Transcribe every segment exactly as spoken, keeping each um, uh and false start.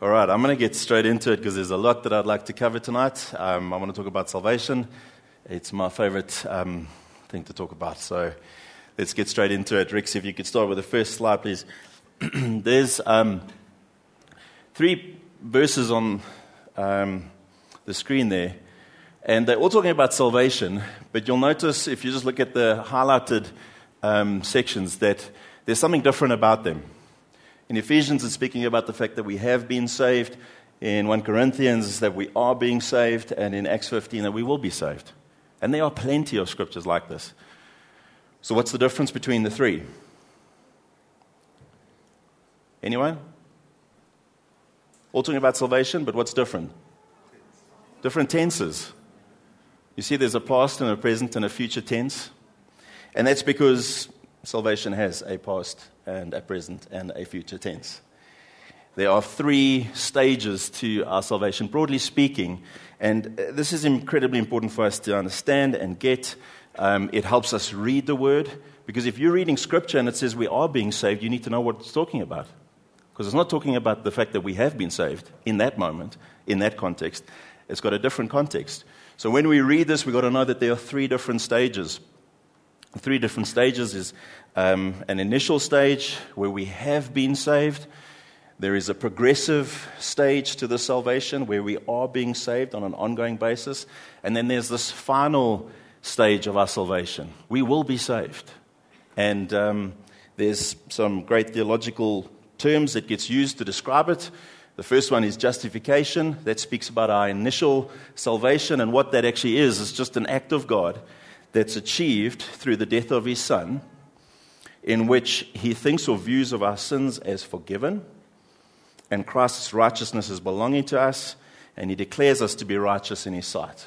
All right, I'm going to get straight into it because there's a lot that I'd like to cover tonight. Um, I want to talk about salvation. It's my favorite um, thing to talk about. So let's get straight into it. Rix, if you could start with the first slide, please. There's um, three verses on um, the screen there, and they're all talking about salvation. But you'll notice, if you just look at the highlighted um, sections, that there's something different about them. In Ephesians, it's speaking about the fact that we have been saved. In First Corinthians, that we are being saved. And in Acts fifteen, that we will be saved. And there are plenty of scriptures like this. So what's the difference between the three? Anyone? All talking about salvation, but what's different? Different tenses. You see, there's a past and a present and a future tense. And that's because salvation has a past and a present and a future tense. There are three stages to our salvation, broadly speaking, and this is incredibly important for us to understand and get. Um, it helps us read the Word, because if you're reading Scripture and it says we are being saved, you need to know what it's talking about. Because it's not talking about the fact that we have been saved in that moment, in that context. It's got a different context. So when we read this, we've got to know that there are three different stages. Three different stages is um, an initial stage where we have been saved. There is a progressive stage to the salvation where we are being saved on an ongoing basis. And then there's this final stage of our salvation. We will be saved. And um, there's some great theological terms that gets used to describe it. The first one is justification. That speaks about our initial salvation. And what that actually is, is just an act of God that's achieved through the death of His Son, in which He thinks or views of our sins as forgiven, and Christ's righteousness as belonging to us, and He declares us to be righteous in His sight.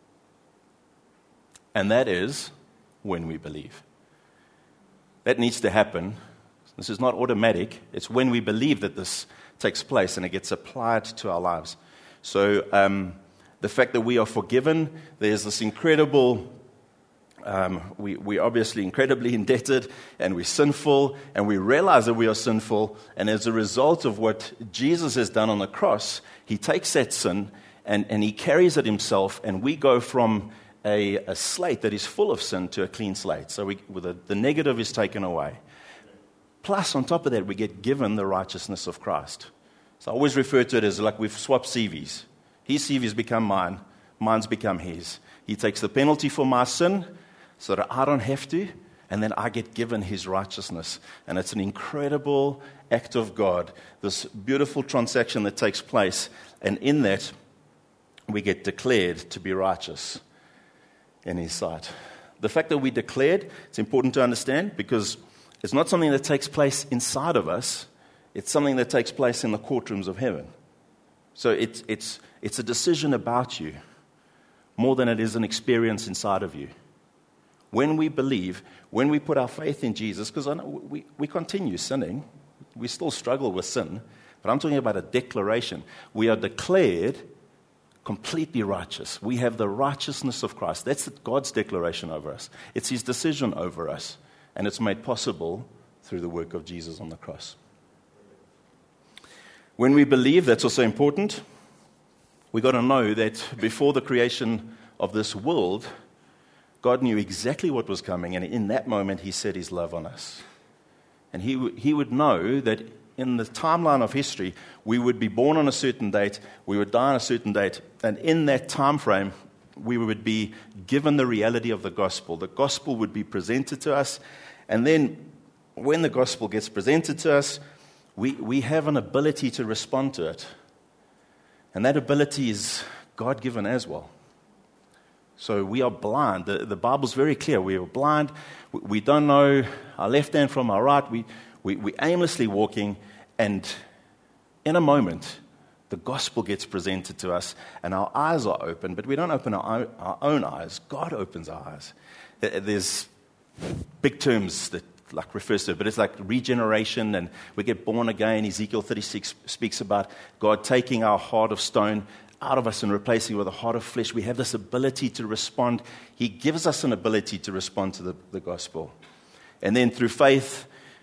And that is when we believe. That needs to happen. This is not automatic. It's when we believe that this takes place and it gets applied to our lives. So um, the fact that we are forgiven, there's this incredible... Um, we, we're obviously incredibly indebted, and we're sinful, and we realize that we are sinful, and as a result of what Jesus has done on the cross, He takes that sin, and, and He carries it Himself, and we go from a, a slate that is full of sin to a clean slate. So we, with the, the negative is taken away. Plus, on top of that, we get given the righteousness of Christ. So I always refer to it as like we've swapped C Vs. His C Vs become mine, mine's become His. He takes the penalty for my sin, so that I don't have to, and then I get given His righteousness. And it's an incredible act of God, this beautiful transaction that takes place, and in that, we get declared to be righteous in His sight. The fact that we declared, it's important to understand, because it's not something that takes place inside of us, it's something that takes place in the courtrooms of heaven. So it's, it's, it's a decision about you, more than it is an experience inside of you. When we believe, when we put our faith in Jesus, because I know we, we continue sinning, we still struggle with sin, but I'm talking about a declaration. We are declared completely righteous. We have the righteousness of Christ. That's God's declaration over us. It's His decision over us, and it's made possible through the work of Jesus on the cross. When we believe, that's also important. We've got to know that before the creation of this world, God knew exactly what was coming, and in that moment, He set His love on us. And He, w- he would know that in the timeline of history, we would be born on a certain date, we would die on a certain date, and in that time frame, we would be given the reality of the gospel. The gospel would be presented to us, and then when the gospel gets presented to us, we, we have an ability to respond to it. And that ability is God-given as well. So we are blind. The, the Bible's very clear. We are blind. We, we don't know our left hand from our right. We, we, we're aimlessly walking, and in a moment, the gospel gets presented to us, and our eyes are open, but we don't open our own, our own eyes. God opens our eyes. There's big terms that like refers to it, but it's like regeneration, and we get born again. Ezekiel thirty-six speaks about God taking our heart of stone out of us and replacing it with a heart of flesh. We have this ability to respond. He gives us an ability to respond to the, the gospel. And then through faith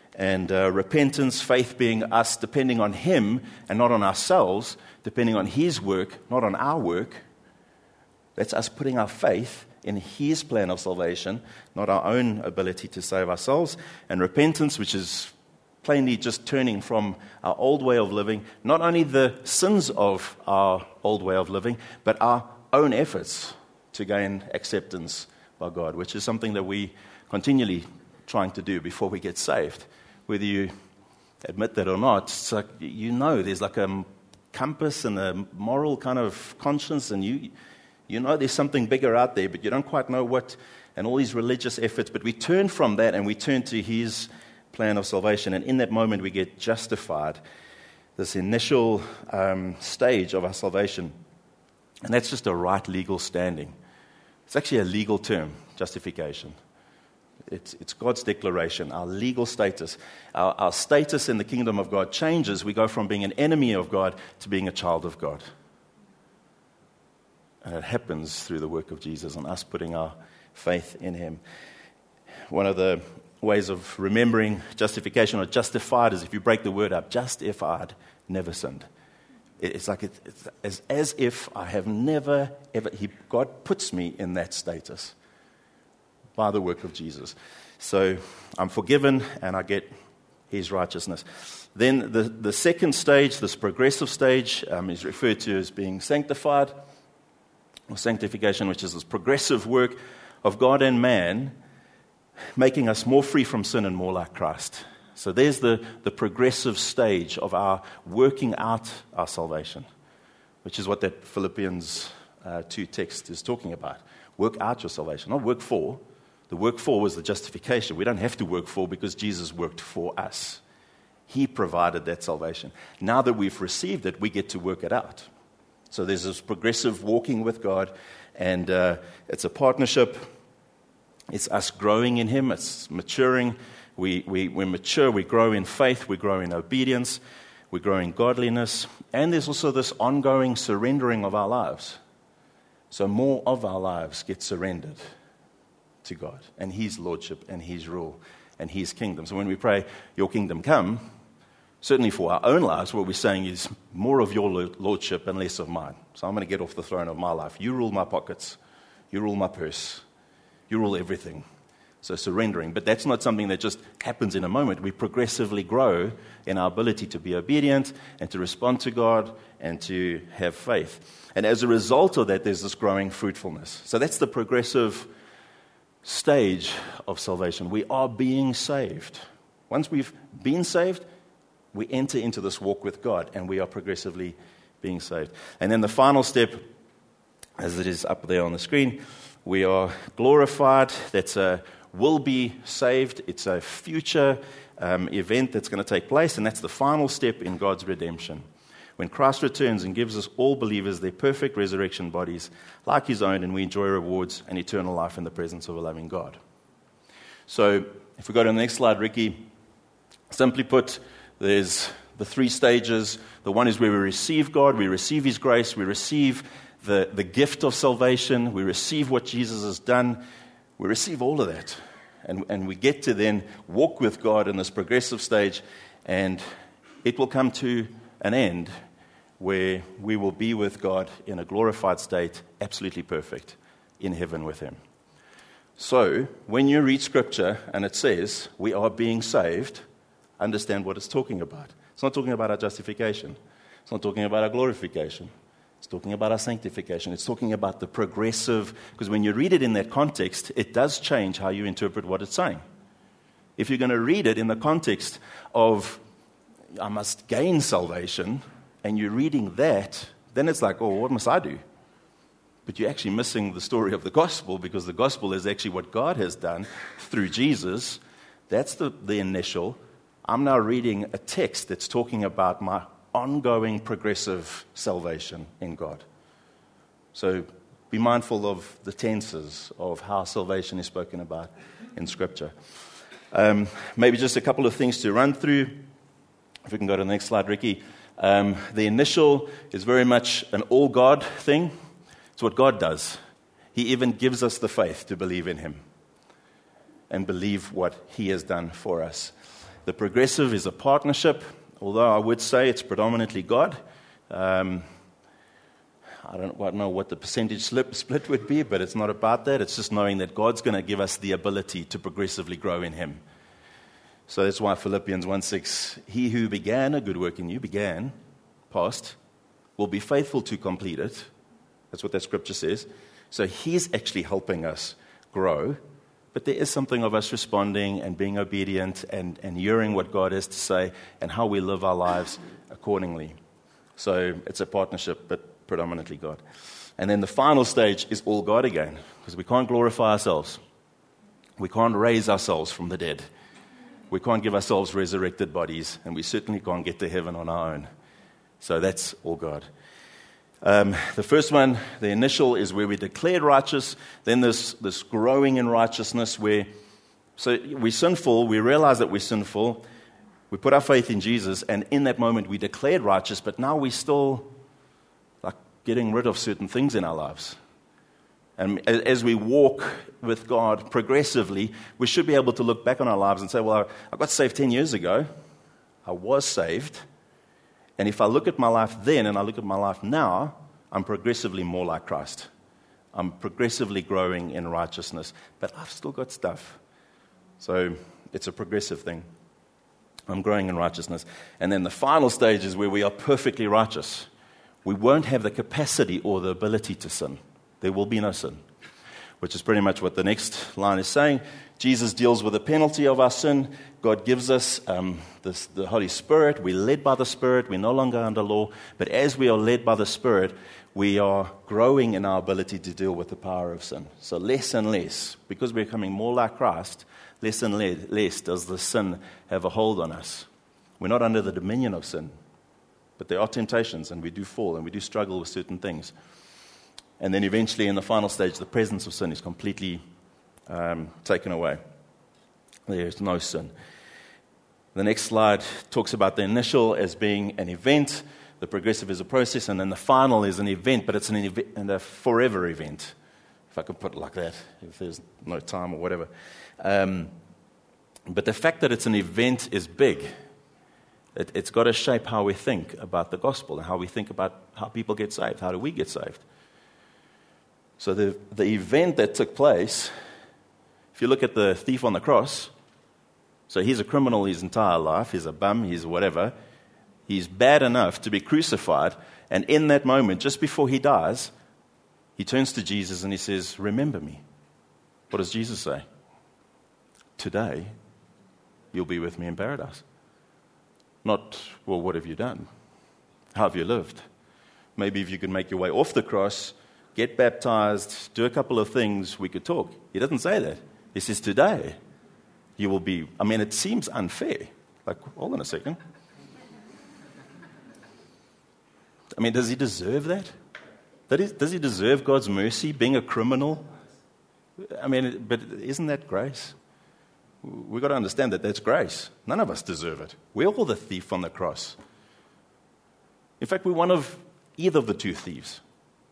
And uh, repentance, faith being us depending on Him and not on ourselves, depending on His work, not on our work. That's us putting our faith in His plan of salvation, not our own ability to save ourselves. And repentance, which is plainly just turning from our old way of living, not only the sins of our old way of living, but our own efforts to gain acceptance by God, which is something that we continually trying to do before we get saved. Whether you admit that or not, it's like, you know there's like a compass and a moral kind of conscience, and you you know there's something bigger out there, but you don't quite know what, and all these religious efforts. But we turn from that and we turn to His plan of salvation, and in that moment we get justified, this initial um, stage of our salvation. And that's just a right legal standing. It's actually a legal term, justification. It's, it's God's declaration, our legal status. Our, our status in the kingdom of God changes. We go from being an enemy of God to being a child of God. And it happens through the work of Jesus and us putting our faith in Him. One of the ways of remembering justification or justified is if you break the word up, justified, never sinned. It's like it, it's as, as if I have never, ever, he, God puts me in that status by the work of Jesus. So I'm forgiven and I get His righteousness. Then the, the second stage, this progressive stage, um, is referred to as being sanctified, or sanctification, which is this progressive work of God and man, making us more free from sin and more like Christ. So there's the, the progressive stage of our working out our salvation, which is what that Philippians uh, two text is talking about. Work out your salvation, not work for. The work for was the justification. We don't have to work for because Jesus worked for us. He provided that salvation. Now that we've received it, we get to work it out. So there's this progressive walking with God, and uh, it's a partnership. It's us growing in Him. It's maturing. We, we, we mature. We grow in faith. We grow in obedience. We grow in godliness. And there's also this ongoing surrendering of our lives. So more of our lives get surrendered to God and His lordship and His rule and His kingdom. So when we pray, your kingdom come, certainly for our own lives, what we're saying is more of your lordship and less of mine. So I'm going to get off the throne of my life. You rule my pockets. You rule my purse. You rule everything. So surrendering. But that's not something that just happens in a moment. We progressively grow in our ability to be obedient and to respond to God and to have faith. And as a result of that, there's this growing fruitfulness. So that's the progressive stage of salvation. We are being saved. Once we've been saved, we enter into this walk with God, and we are progressively being saved. And then the final step, as it is up there on the screen, we are glorified. That's a will be saved. It's a future um, event that's going to take place, and that's the final step in God's redemption. When Christ returns and gives us all believers their perfect resurrection bodies, like His own, and we enjoy rewards and eternal life in the presence of a loving God. So, if we go to the next slide, Ricky, simply put, there's the three stages. The one is where we receive God, we receive His grace, we receive the, the gift of salvation, we receive what Jesus has done, we receive all of that. And, and we get to then walk with God in this progressive stage, and it will come to an end where we will be with God in a glorified state, absolutely perfect, in heaven with Him. So, when you read Scripture and it says we are being saved, understand what it's talking about. It's not talking about our justification. It's not talking about our glorification. It's talking about our sanctification. It's talking about the progressive, because when you read it in that context, it does change how you interpret what it's saying. If you're going to read it in the context of, I must gain salvation, and you're reading that, then it's like, oh, what must I do? But you're actually missing the story of the gospel, because the gospel is actually what God has done through Jesus. That's the, the initial. I'm now reading a text that's talking about my ongoing progressive salvation in God. So be mindful of the tenses of how salvation is spoken about in Scripture. Um, maybe just a couple of things to run through. If we can go to the next slide, Ricky. Um, the initial is very much an all-God thing. It's what God does. He even gives us the faith to believe in Him and believe what He has done for us. The progressive is a partnership, although I would say it's predominantly God. Um, I don't, I don't know what the percentage slip, split would be, but it's not about that. It's just knowing that God's going to give us the ability to progressively grow in Him. So that's why Philippians one six, He who began a good work in you, began, past, will be faithful to complete it. That's what that scripture says. So He's actually helping us grow. But there is something of us responding and being obedient and, and hearing what God has to say and how we live our lives accordingly. So it's a partnership, but predominantly God. And then the final stage is all God again, because we can't glorify ourselves. We can't raise ourselves from the dead. We can't give ourselves resurrected bodies, and we certainly can't get to heaven on our own. So that's all God. Um, the first one, the initial, is where we're declared righteous. Then there's this growing in righteousness where, so we're sinful, we realize that we're sinful, we put our faith in Jesus, and in that moment we declared righteous, but now we still like getting rid of certain things in our lives. And as we walk with God progressively, we should be able to look back on our lives and say, well, I got saved ten years ago. I was saved. And if I look at my life then and I look at my life now, I'm progressively more like Christ. I'm progressively growing in righteousness. But I've still got stuff. So it's a progressive thing. I'm growing in righteousness. And then the final stage is where we are perfectly righteous. We won't have the capacity or the ability to sin. There will be no sin, which is pretty much what the next line is saying. Jesus deals with the penalty of our sin. God gives us um, this, the Holy Spirit. We're led by the Spirit. We're no longer under law. But as we are led by the Spirit, we are growing in our ability to deal with the power of sin. So less and less, because we're becoming more like Christ, less and less does the sin have a hold on us. We're not under the dominion of sin, but there are temptations, and we do fall, and we do struggle with certain things. And then eventually, in the final stage, the presence of sin is completely um, taken away. There is no sin. The next slide talks about the initial as being an event, the progressive is a process, and then the final is an event, but it's an ev- and a forever event, if I can put it like that, if there's no time or whatever. Um, but the fact that it's an event is big. It, it's got to shape how we think about the gospel and how we think about how people get saved. How do we get saved? So the, the event that took place, if you look at the thief on the cross, so he's a criminal his entire life, he's a bum, he's whatever, he's bad enough to be crucified, and in that moment, just before he dies, he turns to Jesus and he says, remember me. What does Jesus say? Today, you'll be with me in paradise. Not, well, what have you done? How have you lived? Maybe if you could make your way off the cross, get baptized, do a couple of things, we could talk. He doesn't say that. He says, today, you will be... I mean, it seems unfair. Like, hold on a second. I mean, does he deserve that? That is, does he deserve God's mercy, being a criminal? I mean, but isn't that grace? We've got to understand that that's grace. None of us deserve it. We're all the thief on the cross. In fact, we're one of either of the two thieves.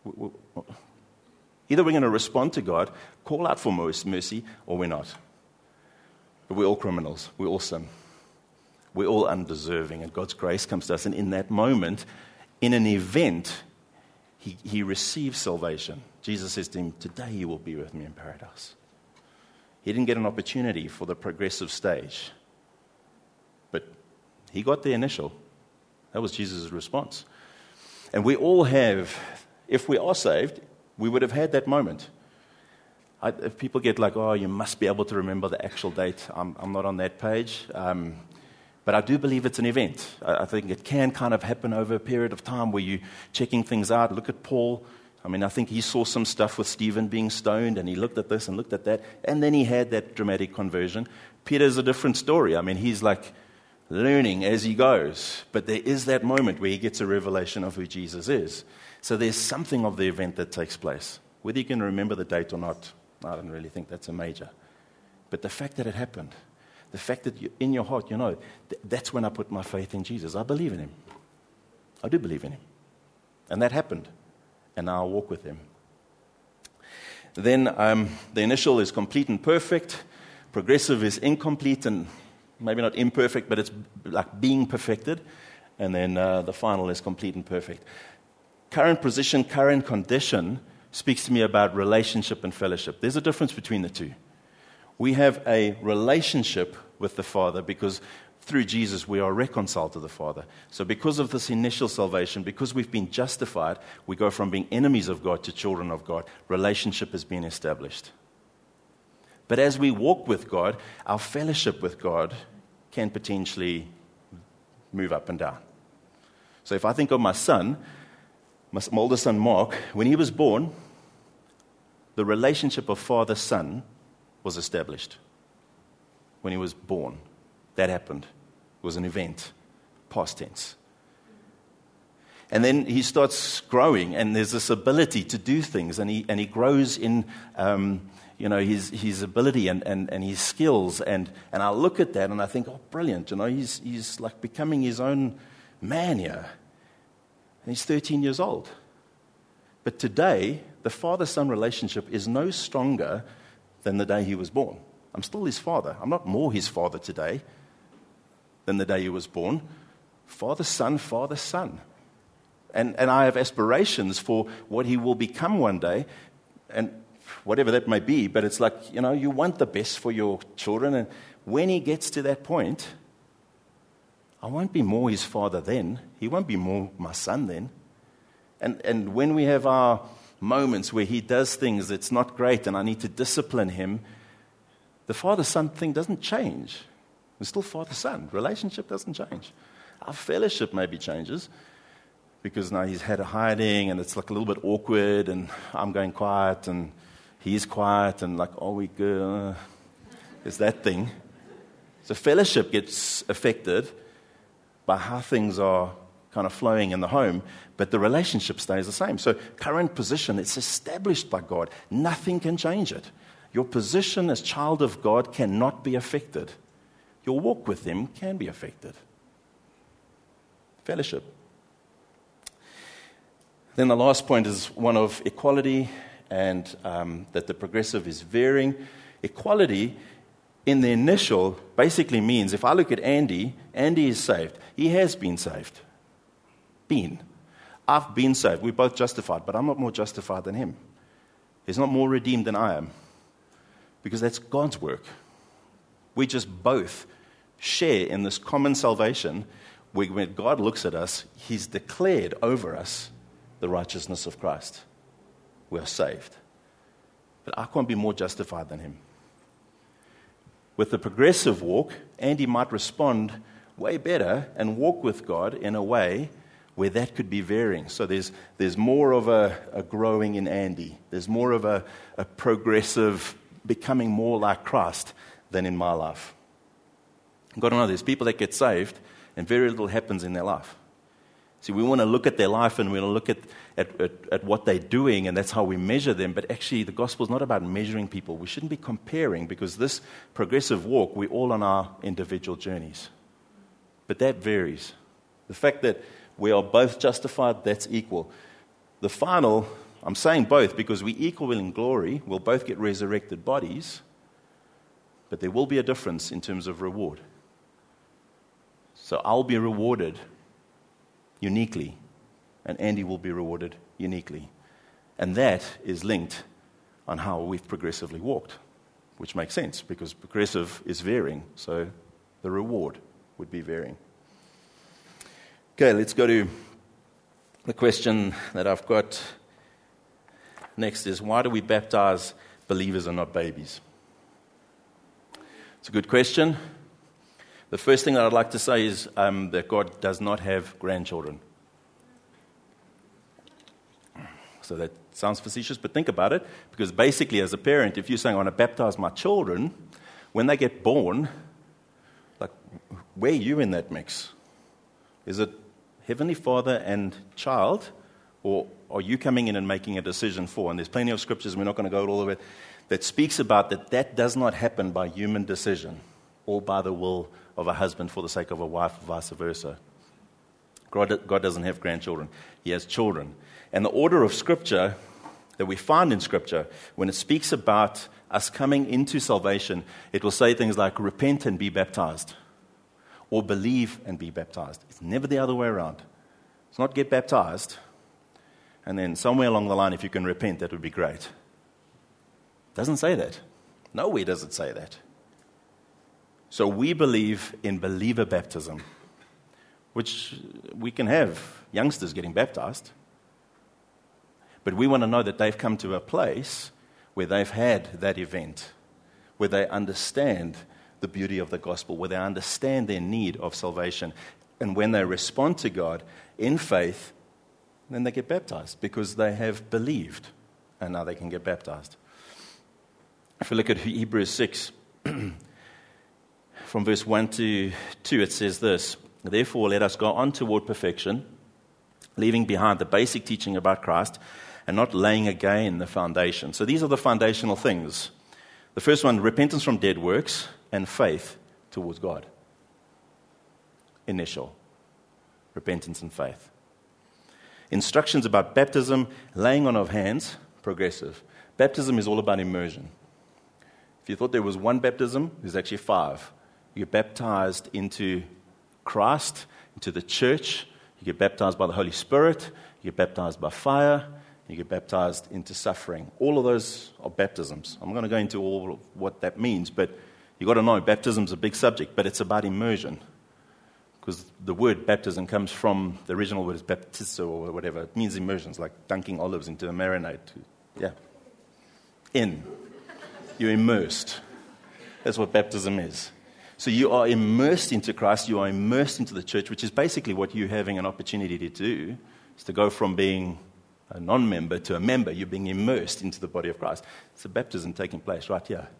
Either we're going to respond to God, call out for mercy, or we're not. But we're all criminals. We all sin. We're all undeserving, and God's grace comes to us. And in that moment, in an event, he, he receives salvation. Jesus says to him, today you will be with me in paradise. He didn't get an opportunity for the progressive stage. But he got the initial. That was Jesus' response. And we all have, if we are saved, we would have had that moment. I, if people get like, oh, you must be able to remember the actual date, I'm, I'm not on that page. Um, but I do believe it's an event. I, I think it can kind of happen over a period of time where you're checking things out. Look at Paul. I mean, I think he saw some stuff with Stephen being stoned, and he looked at this and looked at that, and then he had that dramatic conversion. Peter's a different story. I mean, he's like learning as he goes. But there is that moment where he gets a revelation of who Jesus is. So there's something of the event that takes place. Whether you can remember the date or not, I don't really think that's a major. But the fact that it happened, the fact that you, in your heart, you know, th- that's when I put my faith in Jesus. I believe in him. I do believe in him. And that happened. And now I'll walk with him. Then um, the initial is complete and perfect. Progressive is incomplete and maybe not imperfect, but it's like being perfected. And then uh, the final is complete and perfect. Current position, current condition speaks to me about relationship and fellowship. There's a difference between the two. We have a relationship with the Father because through Jesus we are reconciled to the Father. So because of this initial salvation, because we've been justified, we go from being enemies of God to children of God. Relationship has been established. But as we walk with God, our fellowship with God can potentially move up and down. So if I think of my son, my older son Mark, when he was born, the relationship of father-son was established. When he was born, that happened. It was an event, past tense. And then he starts growing, and there's this ability to do things, and he and he grows in, um, you know, his his ability and, and, and his skills, and, and I look at that and I think, oh, brilliant, you know, he's he's like becoming his own man here, and he's thirteen years old. But today, the father-son relationship is no stronger than the day he was born. I'm still his father. I'm not more his father today than the day he was born. Father, son, father, son. And and I have aspirations for what he will become one day, and whatever that may be, but it's like, you know, you want the best for your children, and when he gets to that point, I won't be more his father then. He won't be more my son then. And and when we have our moments where he does things that's not great and I need to discipline him, the father-son thing doesn't change. We're still father-son. Relationship doesn't change. Our fellowship maybe changes because now he's had a hiding and it's like a little bit awkward and I'm going quiet and he's quiet and like, oh, we good? There's that thing. So fellowship gets affected by how things are kind of flowing in the home, but the relationship stays the same. So current position, it's established by God. Nothing can change it. Your position as child of God cannot be affected. Your walk with him can be affected. Fellowship. Then the last point is one of equality and um, that the progressive is varying. Equality in the initial basically means, if I look at Andy, Andy is saved. He has been saved. Been. I've been saved. We're both justified, but I'm not more justified than him. He's not more redeemed than I am. Because that's God's work. We just both share in this common salvation where when God looks at us, he's declared over us the righteousness of Christ. We are saved. But I can't be more justified than him. With the progressive walk, Andy might respond way better and walk with God in a way where that could be varying. So there's there's more of a, a growing in Andy. There's more of a, a progressive becoming more like Christ than in my life. You've got to know there's people that get saved and very little happens in their life. See, we want to look at their life and we want to look at, at, at, at what they're doing, and that's how we measure them. But actually, the gospel is not about measuring people. We shouldn't be comparing, because this progressive walk, we're all on our individual journeys. But that varies. The fact that we are both justified, that's equal. The final, I'm saying both because we equal in glory. We'll both get resurrected bodies, but there will be a difference in terms of reward. So I'll be rewarded uniquely, and Andy will be rewarded uniquely. And that is linked on how we've progressively walked, which makes sense because progressive is varying, so the reward would be varying. Okay, let's go to the question that I've got next is, why do we baptize believers and not babies? It's a good question. The first thing that I'd like to say is um, that God does not have grandchildren. So that sounds facetious, but think about it, because basically as a parent, if you're saying I want to baptize my children, when they get born, like, where are you in that mix? Is it Heavenly Father and child, or are you coming in and making a decision for? And there's plenty of scriptures, we're not going to go all of it, that speaks about that that does not happen by human decision or by the will of a husband for the sake of a wife, or vice versa. God, God doesn't have grandchildren. He has children. And the order of Scripture that we find in Scripture, when it speaks about us coming into salvation, it will say things like, repent and be baptized. or believe and be baptized. It's never the other way around. It's not get baptized, and then somewhere along the line, if you can repent, that would be great. It doesn't say that. Nowhere does it say that. So we believe in believer baptism, which we can have youngsters getting baptized. But we want to know that they've come to a place where they've had that event, where they understand the beauty of the gospel, where they understand their need of salvation. And when they respond to God in faith, then they get baptized because they have believed, and now they can get baptized. If we look at Hebrews six, from verse one to two, it says this: "Therefore, let us go on toward perfection, leaving behind the basic teaching about Christ, and not laying again the foundation." So these are the foundational things. The first one, repentance from dead works and faith towards God. Initial. Repentance and faith. Instructions about baptism, laying on of hands, progressive. Baptism is all about immersion. If you thought there was one baptism, there's actually five. You get baptized into Christ, into the church. You get baptized by the Holy Spirit. You get baptized by fire. You get baptized into suffering. All of those are baptisms. I'm going to go into all of what that means, but you've got to know baptism's a big subject, but it's about immersion. Because the word baptism comes from, the original word is baptizo or whatever. It means immersion. It's like dunking olives into a marinade. Yeah. In. You're immersed. That's what baptism is. So you are immersed into Christ. You are immersed into the church, which is basically what you're having an opportunity to do, is to go from being a non-member to a member. You're being immersed into the body of Christ. It's a baptism taking place right here.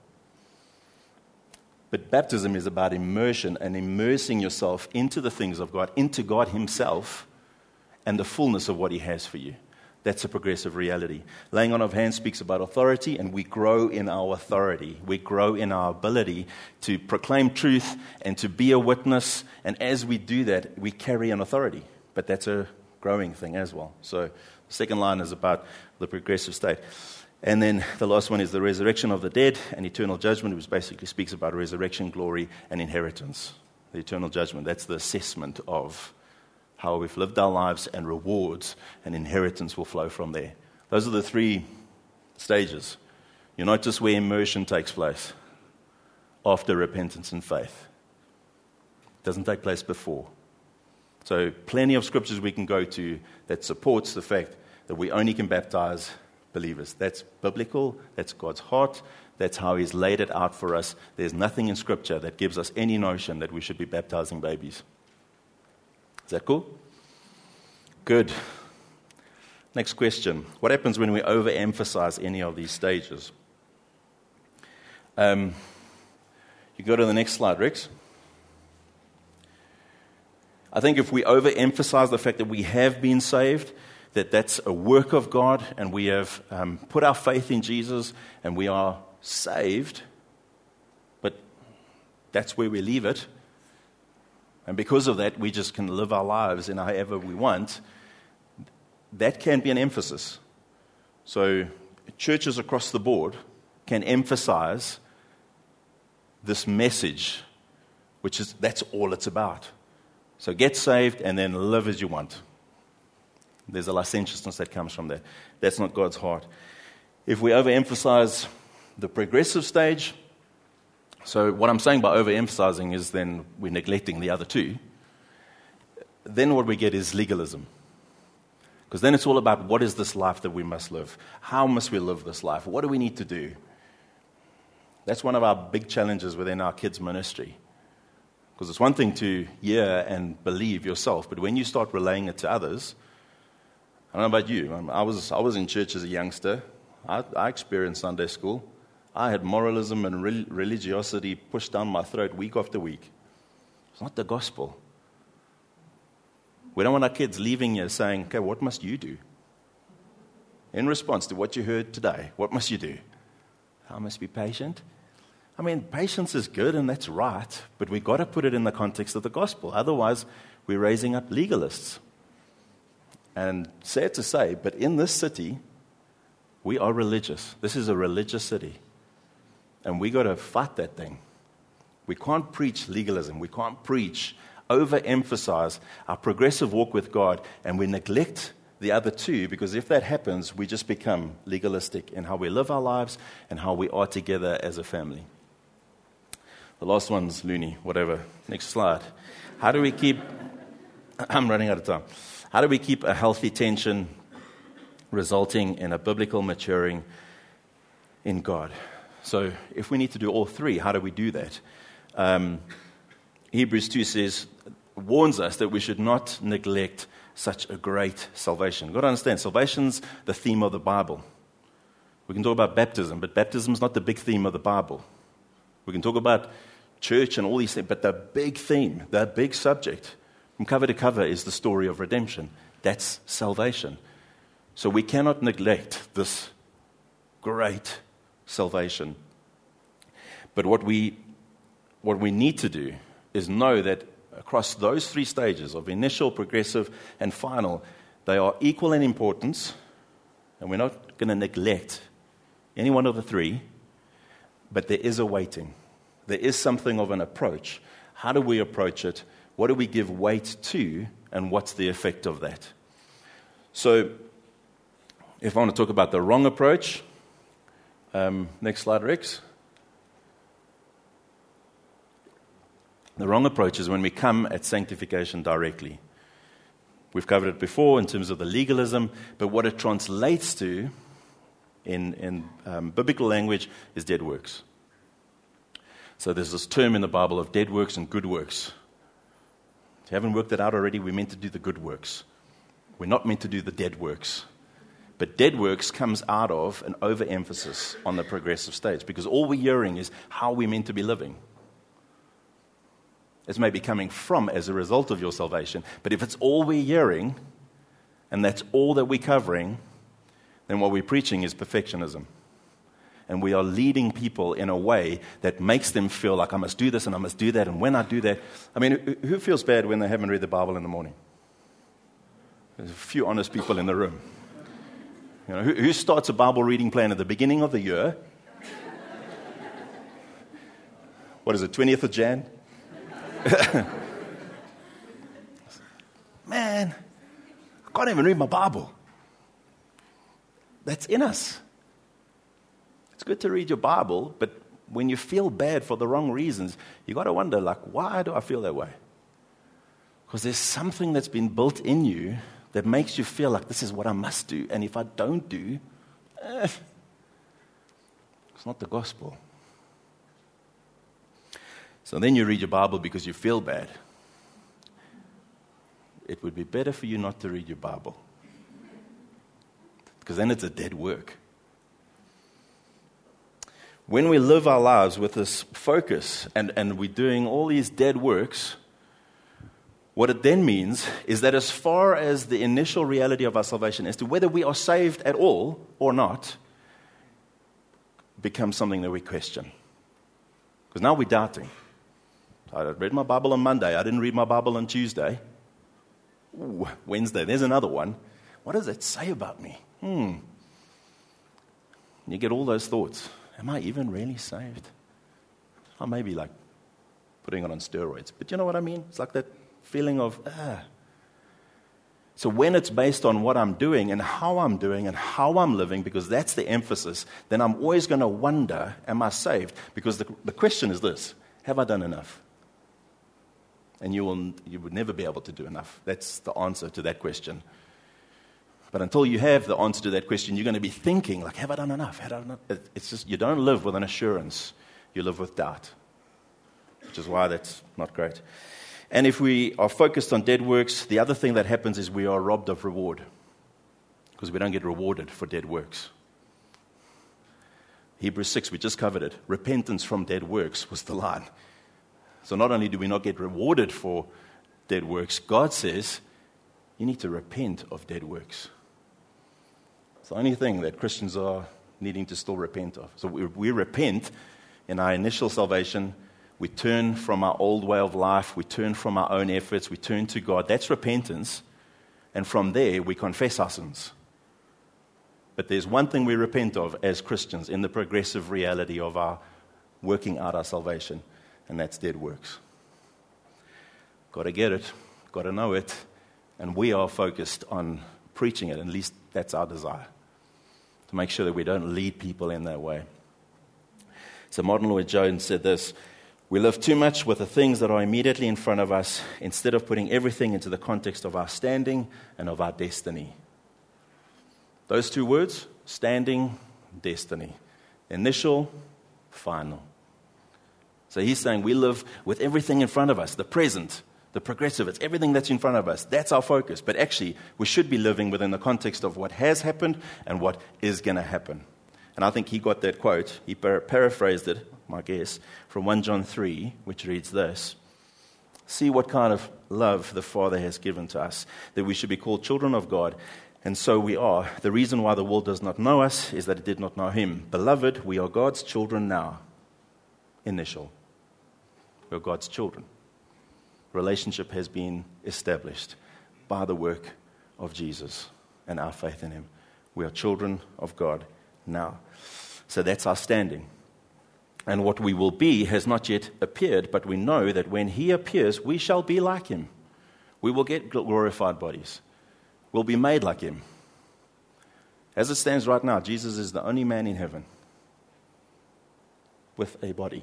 But baptism is about immersion and immersing yourself into the things of God, into God himself, and the fullness of what he has for you. That's a progressive reality. Laying on of hands speaks about authority, and we grow in our authority. We grow in our ability to proclaim truth and to be a witness. And as we do that, we carry an authority. But that's a growing thing as well. So the second line is about the progressive state. And then the last one is the resurrection of the dead and eternal judgment, which basically speaks about resurrection, glory, and inheritance. The eternal judgment, that's the assessment of how we've lived our lives, and rewards and inheritance will flow from there. Those are the three stages. You notice where immersion takes place after repentance and faith. It doesn't take place before. So plenty of scriptures we can go to that supports the fact that we only can baptize believers. That's biblical. That's God's heart. That's how he's laid it out for us. There's nothing in scripture that gives us any notion that we should be baptizing babies. Is that cool? Good. Next question. What happens when we overemphasize any of these stages? Um, you go to the next slide, Rex. I think if we overemphasize the fact that we have been saved, that that's a work of God, and we have um, put our faith in Jesus, and we are saved, but that's where we leave it. And because of that, we just can live our lives in however we want. That can be an emphasis. So churches across the board can emphasize this message, which is, that's all it's about. So get saved and then live as you want. There's a licentiousness that comes from that. That's not God's heart. If we overemphasize the progressive stage, so what I'm saying by overemphasizing is then we're neglecting the other two, then what we get is legalism. Because then it's all about what is this life that we must live? How must we live this life? What do we need to do? That's one of our big challenges within our kids' ministry. Because it's one thing to hear and believe yourself, but when you start relaying it to others, I don't know about you. I was I was in church as a youngster. I, I experienced Sunday school. I had moralism and re- religiosity pushed down my throat week after week. It's not the gospel. We don't want our kids leaving here saying, okay, what must you do? In response to what you heard today, what must you do? I must be patient. I mean, patience is good and that's right, but we've got to put it in the context of the gospel. Otherwise, we're raising up legalists. And sad to say, but in this city, we are religious. This is a religious city. And we got to fight that thing. We can't preach legalism. We can't preach, overemphasize our progressive walk with God, and we neglect the other two, because if that happens, we just become legalistic in how we live our lives and how we are together as a family. The last one's loony, whatever. Next slide. How do we keep... I'm running out of time. How do we keep a healthy tension resulting in a biblical maturing in God? So if we need to do all three, how do we do that? Um, Hebrews two says, warns us that we should not neglect such a great salvation. You've got to understand, salvation's the theme of the Bible. We can talk about baptism, but baptism's not the big theme of the Bible. We can talk about church and all these things, but the big theme, the big subject, from cover to cover, is the story of redemption. That's salvation. So we cannot neglect this great salvation. But what we what we need to do is know that across those three stages of initial, progressive, and final, they are equal in importance, and we're not going to neglect any one of the three, but there is a weighting. There is something of an approach. How do we approach it? What do we give weight to, and what's the effect of that? So, if I want to talk about the wrong approach, um, next slide, Rex. The wrong approach is when we come at sanctification directly. We've covered it before in terms of the legalism, but what it translates to in, in um, biblical language is dead works. So there's this term in the Bible of dead works and good works. If you haven't worked it out already, we're meant to do the good works. We're not meant to do the dead works. But dead works comes out of an overemphasis on the progressive stage, because all we're hearing is how we're meant to be living. It's maybe coming from as a result of your salvation, but if it's all we're hearing, and that's all that we're covering, then what we're preaching is perfectionism. And we are leading people in a way that makes them feel like I must do this and I must do that, and when I do that... I mean, who feels bad when they haven't read the Bible in the morning? There's a few honest people in the room. You know, who, who starts a Bible reading plan at the beginning of the year? What is it, twentieth of January? Man, I can't even read my Bible. That's in us. It's good to read your Bible, but when you feel bad for the wrong reasons, you got to wonder, like, why do I feel that way? Because there's something that's been built in you that makes you feel like this is what I must do, and if I don't do, eh, it's not the gospel. So then you read your Bible because you feel bad. It would be better for you not to read your Bible, because then it's a dead work. When we live our lives with this focus and, and we're doing all these dead works, what it then means is that as far as the initial reality of our salvation, as to whether we are saved at all or not, becomes something that we question. Because now we're doubting. I read my Bible on Monday. I didn't read my Bible on Tuesday. Ooh, Wednesday, there's another one. What does it say about me? Hmm. You get all those thoughts. Am I even really saved? I may be like putting it on steroids. But you know what I mean? It's like that feeling of, ah. So when it's based on what I'm doing and how I'm doing and how I'm living, because that's the emphasis, then I'm always going to wonder, am I saved? Because the, the question is this: have I done enough? And you will you would never be able to do enough. That's the answer to that question. But until you have the answer to that question, you're going to be thinking, like, have I done enough? Have I done enough? It's just, you don't live with an assurance. You live with doubt, which is why that's not great. And if we are focused on dead works, the other thing that happens is we are robbed of reward, because we don't get rewarded for dead works. Hebrews six, we just covered it. Repentance from dead works was the line. So not only do we not get rewarded for dead works, God says you need to repent of dead works. It's the only thing that Christians are needing to still repent of. So we, we repent in our initial salvation. We turn from our old way of life. We turn from our own efforts. We turn to God. That's repentance. And from there, we confess our sins. But there's one thing we repent of as Christians in the progressive reality of our working out our salvation. and that's dead works. Got to get it, got to know it, and we are focused on preaching it. At least that's our desire, to make sure that we don't lead people in that way. So Martin Lloyd-Jones said this: we live too much with the things that are immediately in front of us instead of putting everything into the context of our standing and of our destiny. Those two words, standing, destiny. Initial, final. So he's saying we live with everything in front of us, the present, the progressive, it's everything that's in front of us. That's our focus. But actually, we should be living within the context of what has happened and what is going to happen. And I think he got that quote, he par- paraphrased it, my guess, from First John three, which reads this: see what kind of love the Father has given to us, that we should be called children of God, and so we are. The reason why the world does not know us is that it did not know him. Beloved, we are God's children now. Initial. We are God's children. Relationship has been established by the work of Jesus and our faith in him. We are children of God now. So that's our standing. And what we will be has not yet appeared, but we know that when he appears, we shall be like him. We will get glorified bodies. We'll be made like him. As it stands right now, Jesus is the only man in heaven with a body.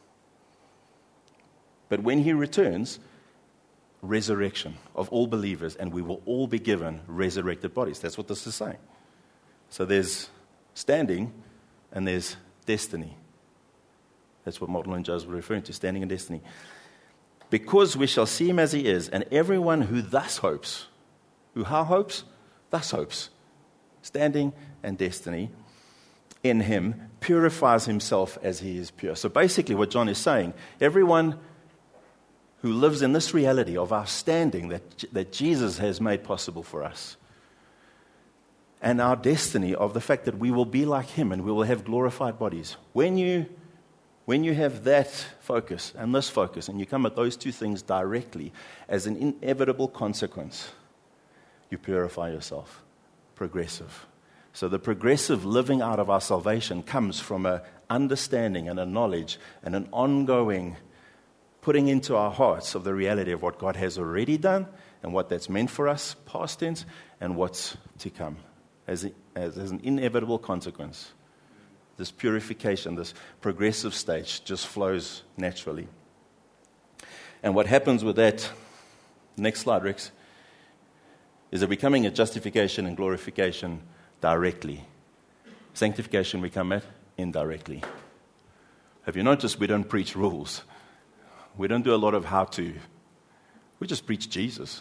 But when he returns, resurrection of all believers, and we will all be given resurrected bodies. That's what this is saying. So there's standing and there's destiny. That's what Martin Lloyd-Jones was referring to, standing and destiny. Because we shall see him as he is, and everyone who thus hopes, who how hopes? Thus hopes. Standing and destiny in him purifies himself as he is pure. So basically what John is saying, everyone who lives in this reality of our standing that, that Jesus has made possible for us, and our destiny of the fact that we will be like him and we will have glorified bodies. When you, when you have that focus and this focus, and you come at those two things directly as an inevitable consequence, you purify yourself. Progressive. So the progressive living out of our salvation comes from an understanding and a knowledge and an ongoing putting into our hearts of the reality of what God has already done and what that's meant for us, past tense, and what's to come. As, as, as an inevitable consequence, this purification, this progressive stage just flows naturally. And what happens with that, next slide, Rex, is that we're coming at justification and glorification directly. Sanctification we come at indirectly. Have you noticed we don't preach rules? We don't do a lot of how to. We just preach Jesus.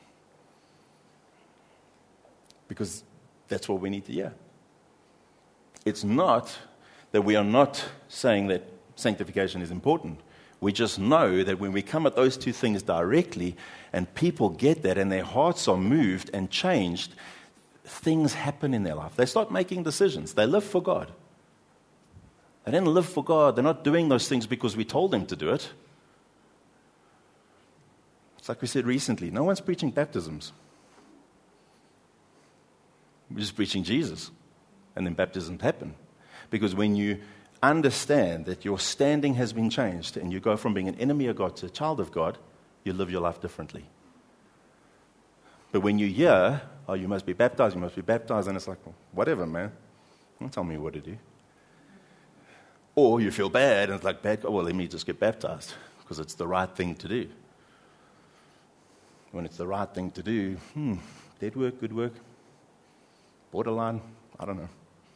Because that's what we need to hear. It's not that we are not saying that sanctification is important. We just know that when we come at those two things directly and people get that and their hearts are moved and changed, things happen in their life. They start making decisions. They live for God. They don't live for God. They're not doing those things because we told them to do it. It's like we said recently, no one's preaching baptisms. We're just preaching Jesus. And then baptisms happen. Because when you understand that your standing has been changed and you go from being an enemy of God to a child of God, you live your life differently. But when you hear, oh, you must be baptized, you must be baptized, and it's like, well, whatever, man. Don't tell me what to do. Or you feel bad, and it's like, bad, well, let me just get baptized, because it's the right thing to do. When it's the right thing to do, hmm, dead work, good work, borderline, I don't know.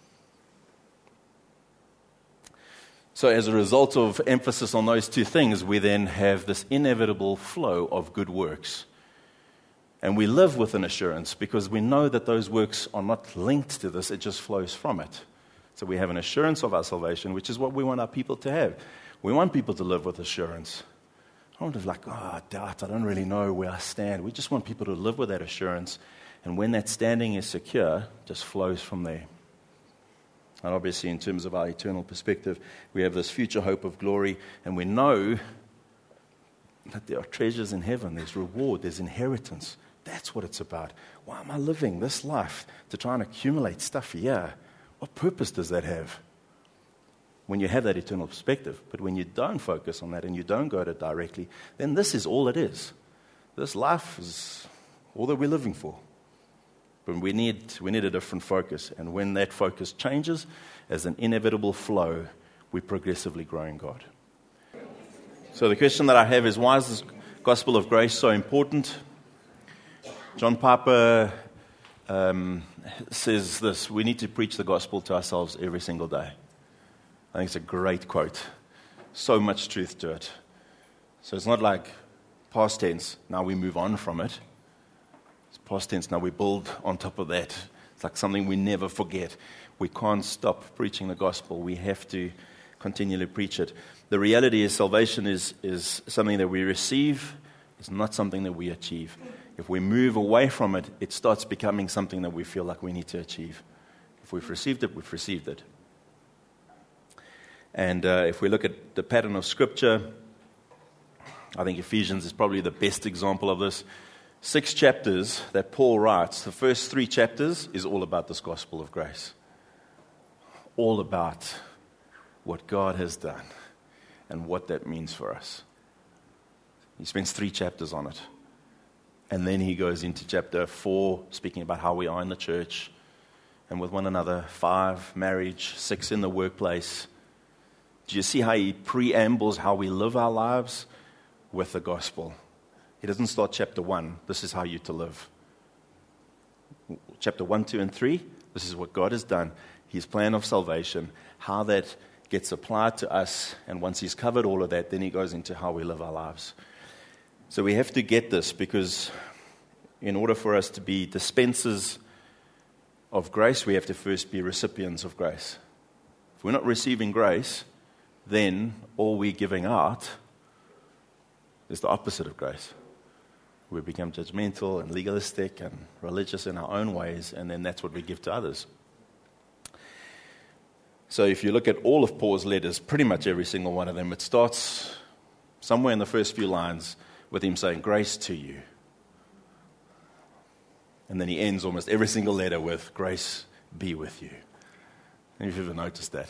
So as a result of emphasis on those two things, we then have this inevitable flow of good works. And we live with an assurance because we know that those works are not linked to this, it just flows from it. So we have an assurance of our salvation, which is what we want our people to have. We want people to live with assurance. I don't live like, oh, doubt, I don't really know where I stand. We just want people to live with that assurance. And when that standing is secure, it just flows from there. And obviously, in terms of our eternal perspective, we have this future hope of glory, and we know that there are treasures in heaven, there's reward, there's inheritance. That's what it's about. Why am I living this life to try and accumulate stuff here? What purpose does that have? when you have that eternal perspective. But when you don't focus on that and you don't go to it directly, then this is all it is. This life is all that we're living for. But we need, we need a different focus. And when that focus changes, as an inevitable flow, we progressively grow in God. So the question that I have is, why is this gospel of grace so important? John Piper um, says this: we need to preach the gospel to ourselves every single day. I think it's a great quote. So much truth to it. So it's not like past tense, now we move on from it. It's past tense, now we build on top of that. It's like something we never forget. We can't stop preaching the gospel. We have to continually preach it. The reality is salvation is, is something that we receive. It's not something that we achieve. If we move away from it, it starts becoming something that we feel like we need to achieve. If we've received it, we've received it. And uh, if we look at the pattern of Scripture, I think Ephesians is probably the best example of this. Six chapters that Paul writes, the first three chapters is all about this gospel of grace. All about what God has done and what that means for us. He spends three chapters on it. And then he goes into chapter four, speaking about how we are in the church and with one another. Five, marriage. Six, in the workplace. Do you see how he preambles how we live our lives with the gospel? He doesn't start chapter one, this is how you're to live. Chapter one, two, and three, this is what God has done. His plan of salvation, how that gets applied to us. And once he's covered all of that, then he goes into how we live our lives. So we have to get this, because in order for us to be dispensers of grace, we have to first be recipients of grace. If we're not receiving grace, then all we're giving out is the opposite of grace. We become judgmental and legalistic and religious in our own ways, and then that's what we give to others. So if you look at all of Paul's letters, pretty much every single one of them, it starts somewhere in the first few lines with him saying, grace to you. And then he ends almost every single letter with, grace be with you. Have you ever noticed that?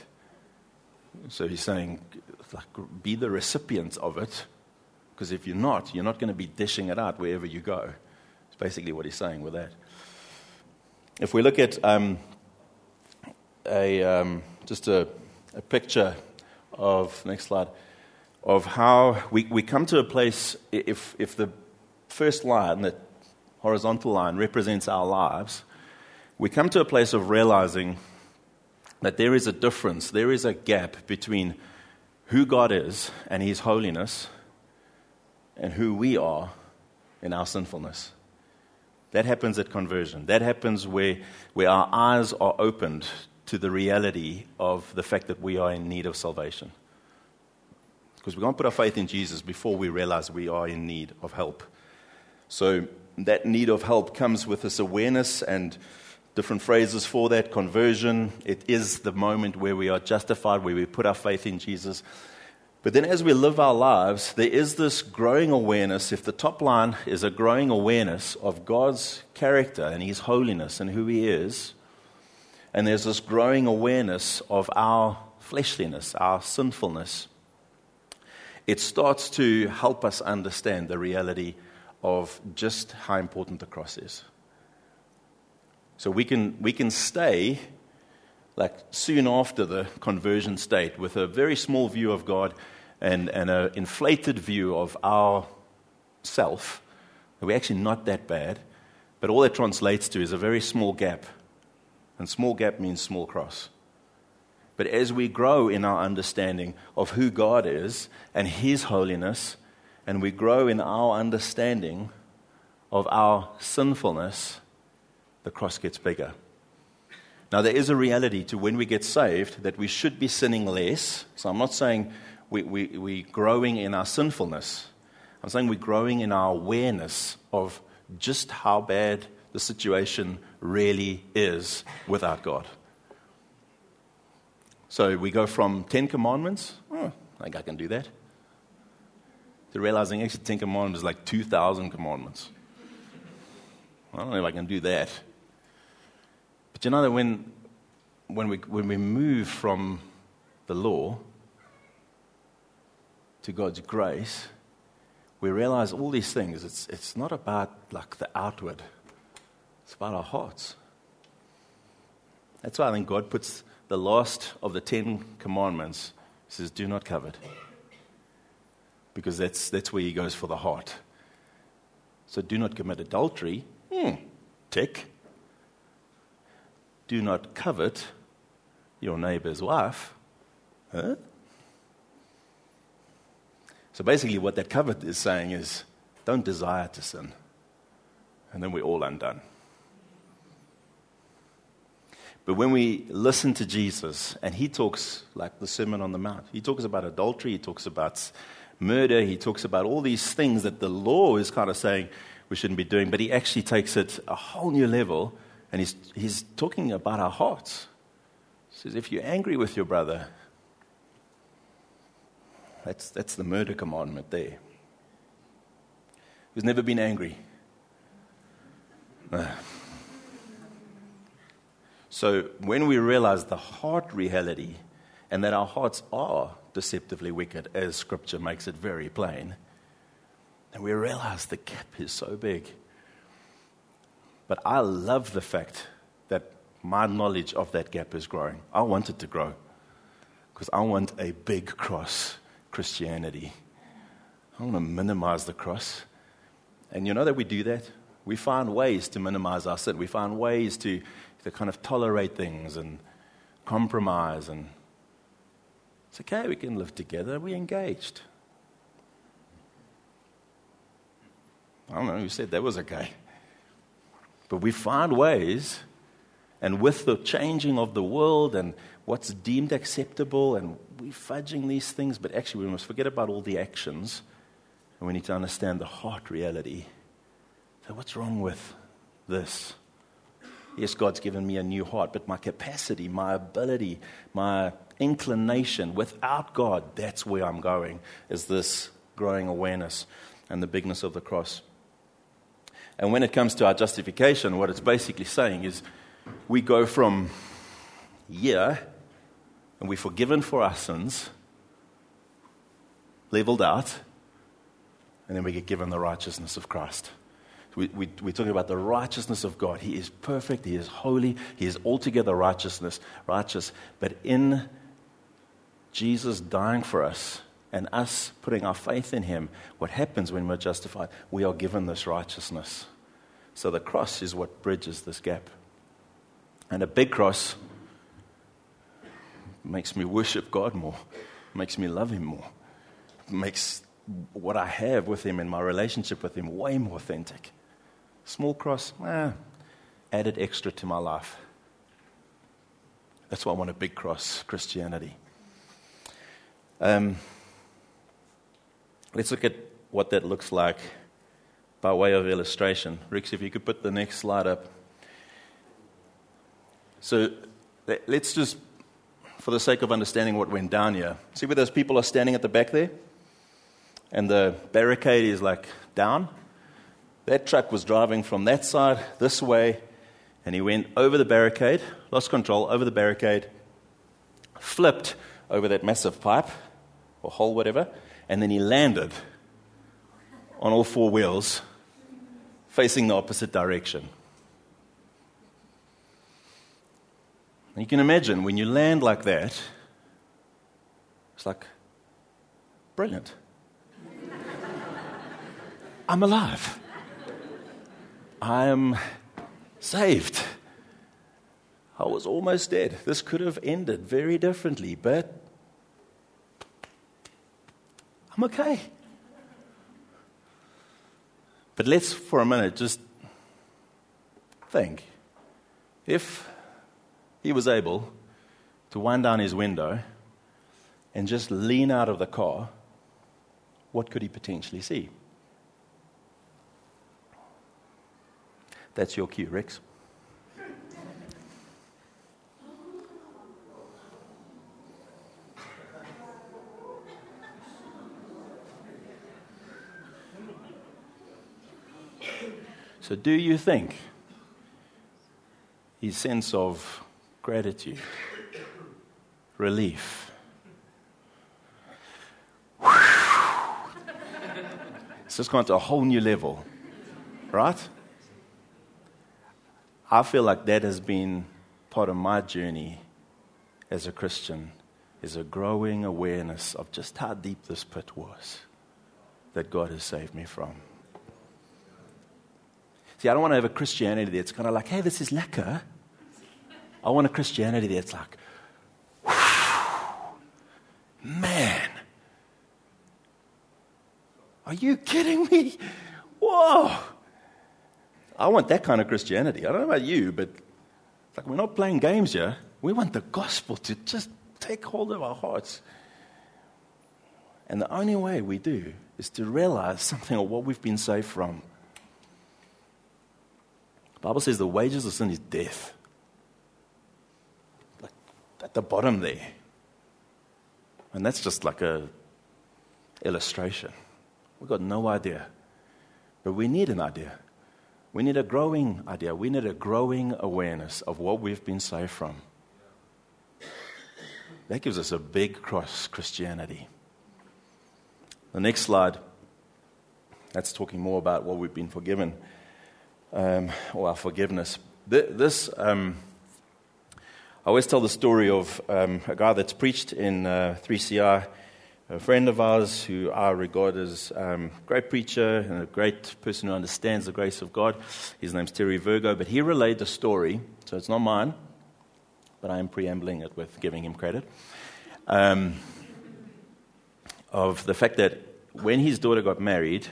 So he's saying, like, be the recipient of it, because if you're not, you're not going to be dishing it out wherever you go. It's basically what he's saying with that. If we look at um, a um, just a, a picture of, next slide, of how we, we come to a place, if, if the first line, the horizontal line, represents our lives, we come to a place of realizing that there is a difference, there is a gap between who God is and his holiness and who we are in our sinfulness. That happens at conversion. That happens where, where our eyes are opened to the reality of the fact that we are in need of salvation. Because we can't put our faith in Jesus before we realize we are in need of help. So that need of help comes with this awareness and different phrases for that. Conversion, it is the moment where we are justified, where we put our faith in Jesus. But then as we live our lives, there is this growing awareness. If the top line is a growing awareness of God's character and his holiness and who he is, and there's this growing awareness of our fleshliness, our sinfulness, it starts to help us understand the reality of just how important the cross is. So we can we can stay like soon after the conversion state with a very small view of God and, and an inflated view of our self. We're actually not that bad, but all that translates to is a very small gap. And small gap means small cross. But as we grow in our understanding of who God is and his holiness, and we grow in our understanding of our sinfulness, the cross gets bigger. Now, there is a reality to when we get saved that we should be sinning less. So I'm not saying we, we, we're growing in our sinfulness. I'm saying we're growing in our awareness of just how bad the situation really is without God. So we go from Ten Commandments, oh, I think I can do that, to realizing actually Ten Commandments is like two thousand commandments. I don't know if I can do that. But you know that when when we when we move from the law to God's grace, we realize all these things. It's, it's not about like the outward. It's about our hearts. That's why I think God puts the last of the Ten Commandments. He says, do not covet. Because that's, that's where he goes for the heart. So do not commit adultery. Hmm, tick. Do not covet your neighbor's wife. Huh? So basically what that covet is saying is, don't desire to sin. And then we're all undone. But when we listen to Jesus, and he talks like the Sermon on the Mount, he talks about adultery, he talks about murder, he talks about all these things that the law is kind of saying we shouldn't be doing, but he actually takes it a whole new level, and he's, he's talking about our hearts. He says, if you're angry with your brother, that's, that's the murder commandment there. Who's never been angry? Uh. So when we realize the heart reality and that our hearts are deceptively wicked, as Scripture makes it very plain, and we realize the gap is so big. But I love the fact that my knowledge of that gap is growing. I want it to grow because I want a big cross Christianity. I want to minimize the cross. And you know that we do that? We find ways to minimize our sin. We find ways to to kind of tolerate things and compromise. And it's okay, we can live together. We're engaged. I don't know who said that was okay. But we find ways, and with the changing of the world and what's deemed acceptable, and we're fudging these things, but actually we must forget about all the actions, and we need to understand the heart reality. So what's wrong with this? Yes, God's given me a new heart, but my capacity, my ability, my inclination, without God, that's where I'm going, is this growing awareness and the bigness of the cross. And when it comes to our justification, what it's basically saying is we go from here, and we're forgiven for our sins, leveled out, and then we get given the righteousness of Christ. We, we, we're talking about the righteousness of God. He is perfect. He is holy. He is altogether righteousness, righteous. But in Jesus dying for us and us putting our faith in him, what happens when we're justified? We are given this righteousness. So the cross is what bridges this gap. And a big cross makes me worship God more, makes me love him more, makes what I have with him and my relationship with him way more authentic. Small cross, eh, added extra to my life. That's why I want a big cross Christianity. Um, let's look at what that looks like by way of illustration. Rix, if you could put the next slide up. So let's just, for the sake of understanding what went down here, see where those people are standing at the back there? And the barricade is like down. That truck was driving from that side this way, and he went over the barricade, lost control over the barricade, flipped over that massive pipe or hole, whatever, and then he landed on all four wheels facing the opposite direction. And you can imagine when you land like that, it's like, brilliant. I'm alive. I am saved. I was almost dead. This could have ended very differently, but I'm okay. But let's, for a minute, just think. If he was able to wind down his window and just lean out of the car, what could he potentially see? That's your cue, Rex. So do you think his sense of gratitude, relief, It's just gone to a whole new level, right? I feel like that has been part of my journey as a Christian, is a growing awareness of just how deep this pit was that God has saved me from. See, I don't want to have a Christianity that's kind of like, hey, this is lekker. I want a Christianity that's like, man, are you kidding me? Whoa. I want that kind of Christianity. I don't know about you, but it's like we're not playing games here. We want the gospel to just take hold of our hearts. And the only way we do is to realize something of what we've been saved from. The Bible says the wages of sin is death. Like at the bottom there. And that's just like a illustration. We've got no idea. But we need an idea. We need a growing idea. We need a growing awareness of what we've been saved from. That gives us a big cross Christianity. The next slide, that's talking more about what we've been forgiven, um, or our forgiveness. This, um, I always tell the story of um, a guy that's preached in uh, three C I, a friend of ours who I regard as a um, great preacher and a great person who understands the grace of God. His name's Terry Virgo, but he relayed the story, so it's not mine, but I am preambling it with giving him credit, um, of the fact that when his daughter got married,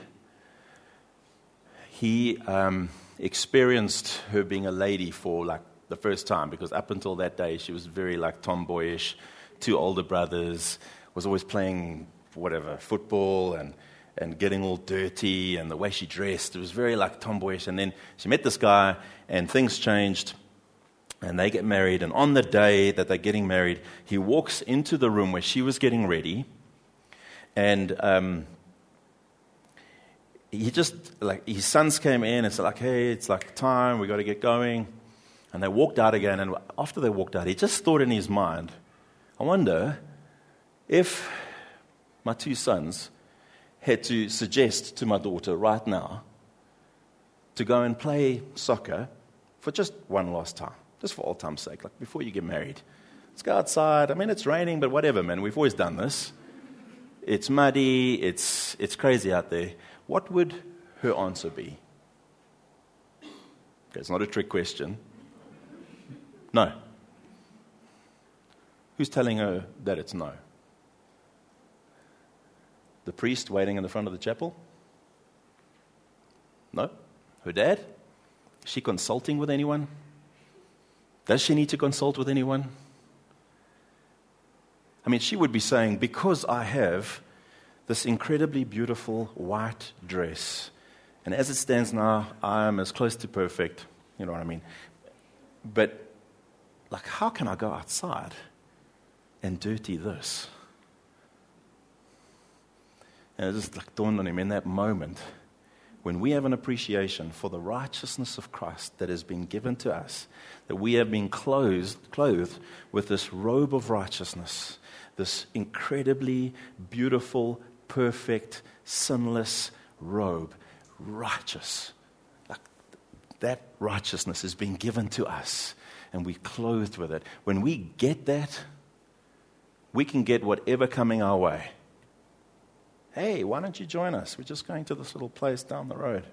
he um, experienced her being a lady for like the first time, because up until that day she was very like tomboyish, two older brothers, was always playing whatever, football and, and getting all dirty, and the way she dressed, it was very like tomboyish. And then she met this guy and things changed and they get married, and on the day that they're getting married, he walks into the room where she was getting ready, and um, he just, like, his sons came in and said like, hey, it's like time, we got to get going. And they walked out again, and after they walked out, he just thought in his mind, I wonder if my two sons had to suggest to my daughter right now to go and play soccer for just one last time, just for old time's sake, like before you get married. Let's go outside. I mean, it's raining, but whatever, man. We've always done this. It's muddy. It's it's crazy out there. What would her answer be? Okay, it's not a trick question. No. Who's telling her that it's no? The priest waiting in the front of the chapel? No. Her dad? Is she consulting with anyone? Does she need to consult with anyone? I mean, she would be saying, because I have this incredibly beautiful white dress, and as it stands now, I am as close to perfect, you know what I mean? But, like, how can I go outside and dirty this? And it just like dawned on him in that moment, when we have an appreciation for the righteousness of Christ that has been given to us, that we have been clothed, clothed with this robe of righteousness, this incredibly beautiful, perfect, sinless robe, righteous. Like that righteousness has been given to us, and we're clothed with it. When we get that, we can get whatever coming our way. Hey, why don't you join us? We're just going to this little place down the road.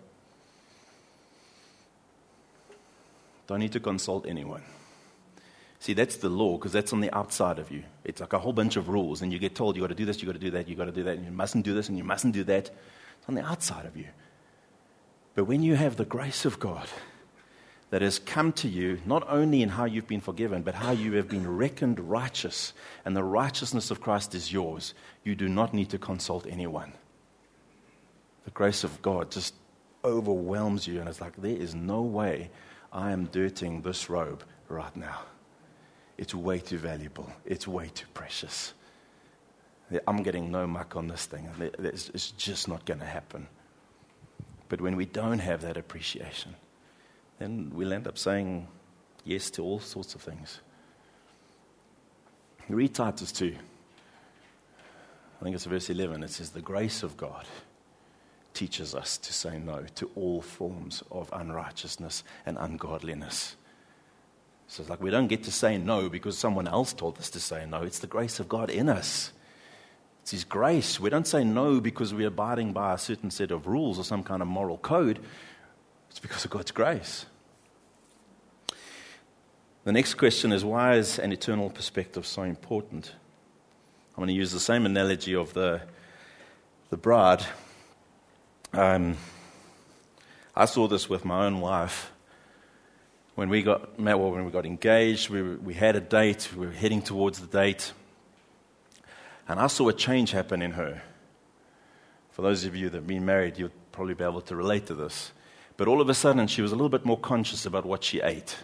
Don't need to consult anyone. See, that's the law, because that's on the outside of you. It's like a whole bunch of rules, and you get told you got to do this, you got to do that, you got to do that, and you mustn't do this, and you mustn't do that. It's on the outside of you. But when you have the grace of God that has come to you, not only in how you've been forgiven, but how you have been reckoned righteous, and the righteousness of Christ is yours, you do not need to consult anyone. The grace of God just overwhelms you, and it's like, there is no way I am dirtying this robe right now. It's way too valuable. It's way too precious. I'm getting no muck on this thing. It's just not going to happen. But when we don't have that appreciation, then we'll end up saying yes to all sorts of things. Read Titus two. I think it's verse eleven. It says, the grace of God teaches us to say no to all forms of unrighteousness and ungodliness. So it's like we don't get to say no because someone else told us to say no. It's the grace of God in us. It's His grace. We don't say no because we're abiding by a certain set of rules or some kind of moral code. It's because of God's grace. The next question is, why is an eternal perspective so important? I'm going to use the same analogy of the, the bride. Um, I saw this with my own wife. When we got met, well, when we got engaged, we, we had a date, we were heading towards the date. And I saw a change happen in her. For those of you that have been married, you'll probably be able to relate to this. But all of a sudden, she was a little bit more conscious about what she ate.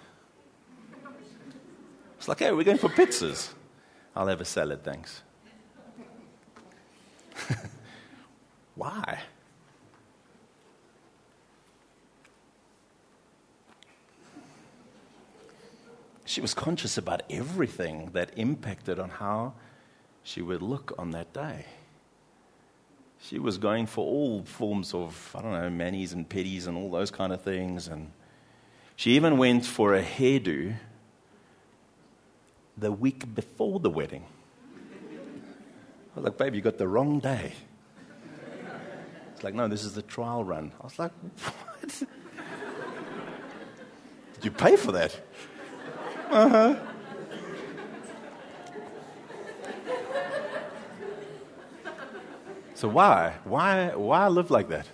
It's like, hey, we're going for pizzas. I'll have a salad, thanks. Why? She was conscious about everything that impacted on how she would look on that day. She was going for all forms of, I don't know, manis and pedis and all those kind of things. And she even went for a hairdo the week before the wedding. I was like, babe, you got the wrong day. It's like, no, this is the trial run. I was like, what? Did you pay for that? Uh-huh. So why? Why why live like that?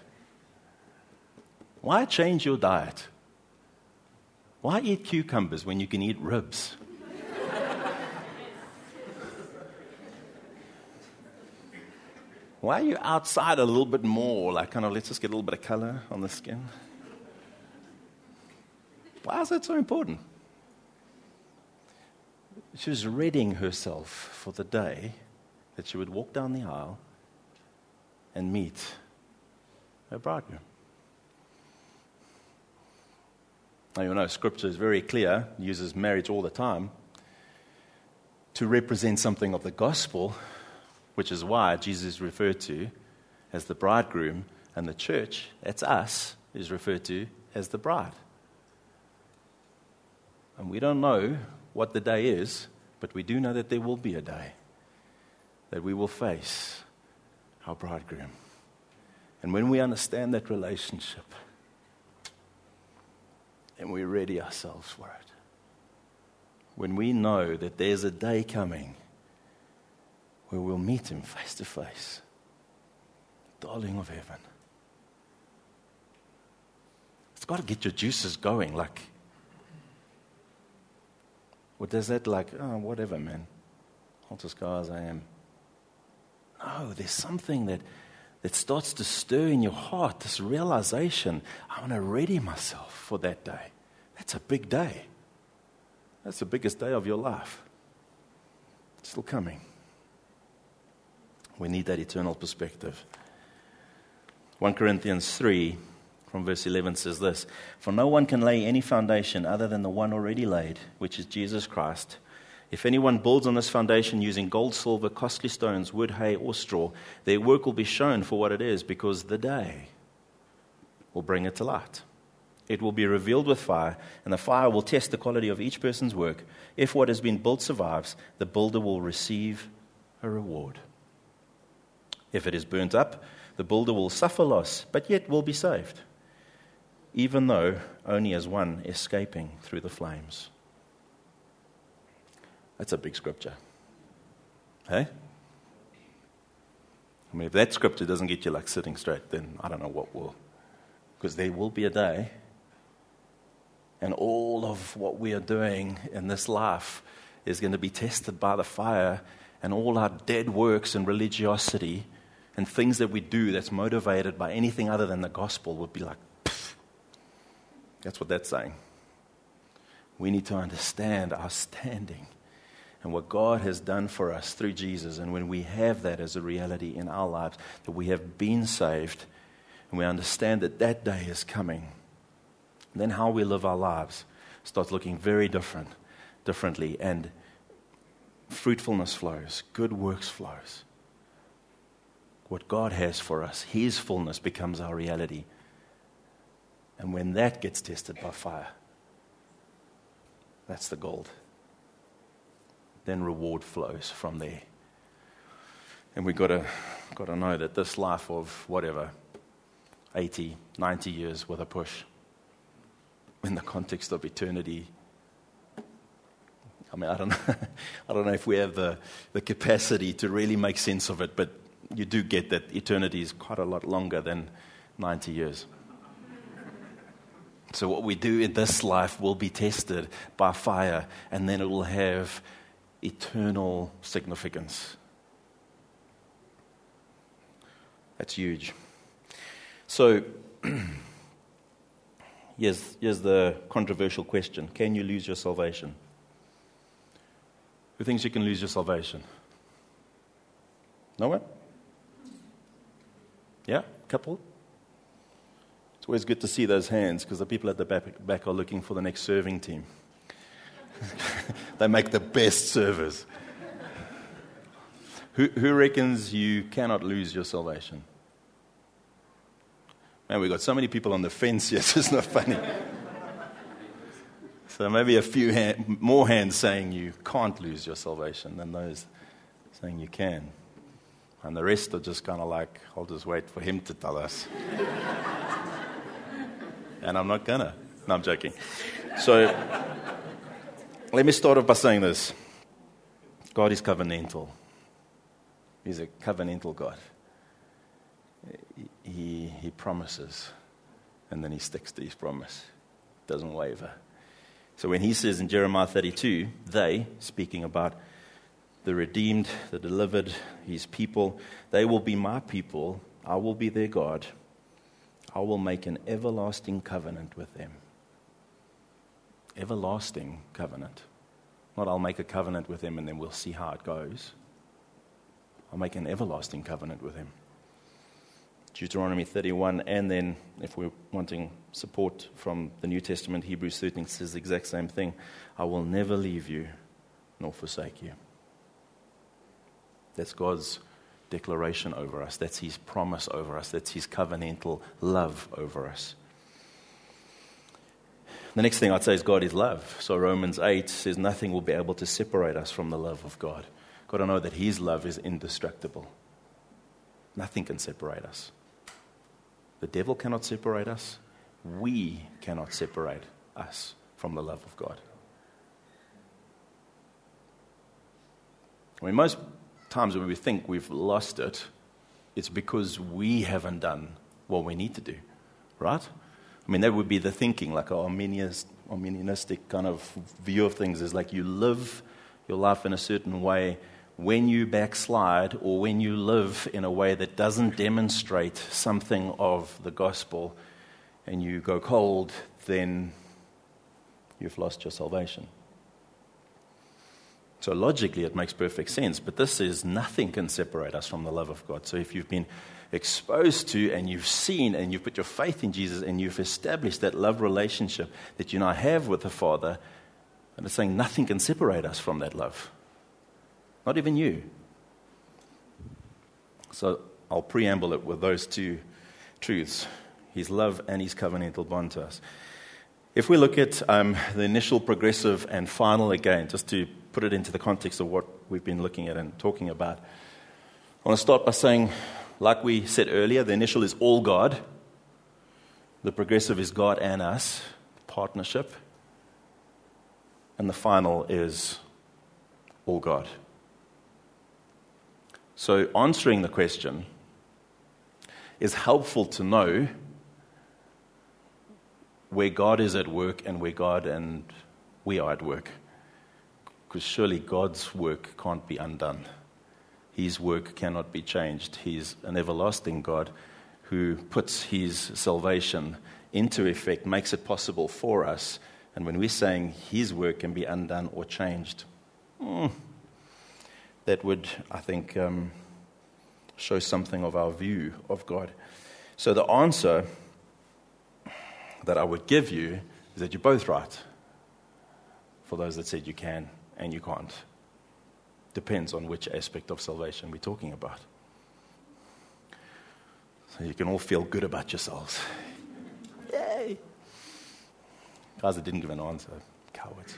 Why change your diet? Why eat cucumbers when you can eat ribs? Why are you outside a little bit more, like kind of let's just get a little bit of color on the skin? Why is that so important? She was readying herself for the day that she would walk down the aisle and meet her bridegroom. Now, you know, Scripture is very clear, uses marriage all the time to represent something of the gospel, which is why Jesus is referred to as the bridegroom, and the church, that's us, is referred to as the bride. And we don't know what the day is, but we do know that there will be a day that we will face our bridegroom. And when we understand that relationship, and we ready ourselves for it, when we know that there's a day coming where we'll meet Him face to face, darling of heaven, it's got to get your juices going. Like, or does that like, oh, whatever, man, I'll just go as I am? No, there's something that, that starts to stir in your heart, this realization, I want to ready myself for that day. That's a big day. That's the biggest day of your life. It's still coming. We need that eternal perspective. First Corinthians three, from verse eleven says this, "For no one can lay any foundation other than the one already laid, which is Jesus Christ. If anyone builds on this foundation using gold, silver, costly stones, wood, hay, or straw, their work will be shown for what it is, because the day will bring it to light. It will be revealed with fire, and the fire will test the quality of each person's work. If what has been built survives, the builder will receive a reward. If it is burnt up, the builder will suffer loss, but yet will be saved, even though only as one escaping through the flames." That's a big scripture. Hey? I mean, if that scripture doesn't get you like sitting straight, then I don't know what will. Because there will be a day, and all of what we are doing in this life is going to be tested by the fire, and all our dead works and religiosity and things that we do that's motivated by anything other than the gospel would be like, pfft. That's what that's saying. We need to understand our standing and what God has done for us through Jesus. And when we have that as a reality in our lives, that we have been saved, and we understand that that day is coming, then how we live our lives starts looking very different, differently, and fruitfulness flows, good works flows. What God has for us, His fullness becomes our reality. And when that gets tested by fire, that's the gold. Then reward flows from there. And we've got to, got to know that this life of whatever, eighty, ninety years with a push, in the context of eternity, I mean, I don't know, I don't know if we have the, the capacity to really make sense of it, but you do get that eternity is quite a lot longer than ninety years. So what we do in this life will be tested by fire, and then it will have eternal significance. That's huge. So, here's, here's the controversial question. Can you lose your salvation? Who thinks you can lose your salvation? No one? Yeah? Couple? It's always good to see those hands, because the people at the back, back are looking for the next serving team. They make the best servers. Who, who reckons you cannot lose your salvation? Man, we've got so many people on the fence here, it's not funny. So maybe a few hand, more hands saying you can't lose your salvation than those saying you can. And the rest are just kind of like, I'll just wait for him to tell us. And I'm not gonna. No, I'm joking. So, let me start off by saying this. God is covenantal. He's a covenantal God. He, he promises, and then he sticks to his promise. Doesn't waver. So when he says in Jeremiah thirty-two, they, speaking about the redeemed, the delivered, his people, they will be my people, I will be their God, I will make an everlasting covenant with them. Everlasting covenant. Not I'll make a covenant with them and then we'll see how it goes. I'll make an everlasting covenant with him. Deuteronomy thirty-one, and then if we're wanting support from the New Testament, Hebrews thirteen says the exact same thing. I will never leave you nor forsake you. That's God's declaration over us. That's his promise over us. That's his covenantal love over us. The next thing I'd say is God is love. So Romans eight says nothing will be able to separate us from the love of God. Got to know that his love is indestructible. Nothing can separate us. The devil cannot separate us. We cannot separate us from the love of God. I mean, most times when we think we've lost it, it's because we haven't done what we need to do, right? I mean, that would be the thinking, like an Arminianist, Arminianistic kind of view of things is like you live your life in a certain way. When you backslide or when you live in a way that doesn't demonstrate something of the gospel and you go cold, then you've lost your salvation. So logically it makes perfect sense, but this is nothing can separate us from the love of God. So if you've been exposed to and you've seen and you've put your faith in Jesus and you've established that love relationship that you now have with the Father, and it's saying nothing can separate us from that love. Not even you. So I'll preamble it with those two truths, his love and his covenantal bond to us. If we look at um, the initial, progressive, and final again, just to put it into the context of what we've been looking at and talking about, I want to start by saying, like we said earlier, the initial is all God. The progressive is God and us, partnership. And the final is all God. So answering the question is helpful to know where God is at work and where God and we are at work. Because surely God's work can't be undone. His work cannot be changed. He's an everlasting God who puts his salvation into effect, makes it possible for us. And when we're saying his work can be undone or changed, mm, that would, I think, um, show something of our view of God. So the answer that I would give you is that you're both right. For those that said you can and you can't. Depends on which aspect of salvation we're talking about. So you can all feel good about yourselves. Yay! Guys that didn't give an answer, cowards.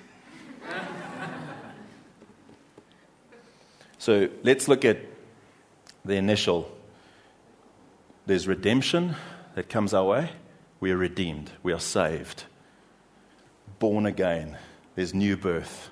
So let's look at the initial. There's redemption that comes our way. We are redeemed. We are saved. Born again. There's new birth.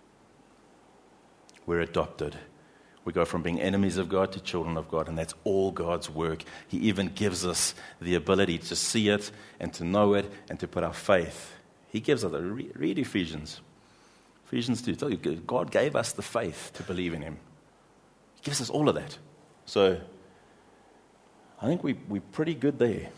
We're adopted. We go from being enemies of God to children of God, and that's all God's work. He even gives us the ability to see it and to know it and to put our faith. He gives us, read Ephesians. Ephesians two, tell you, God gave us the faith to believe in Him. He gives us all of that. So, I think we, we're pretty good there.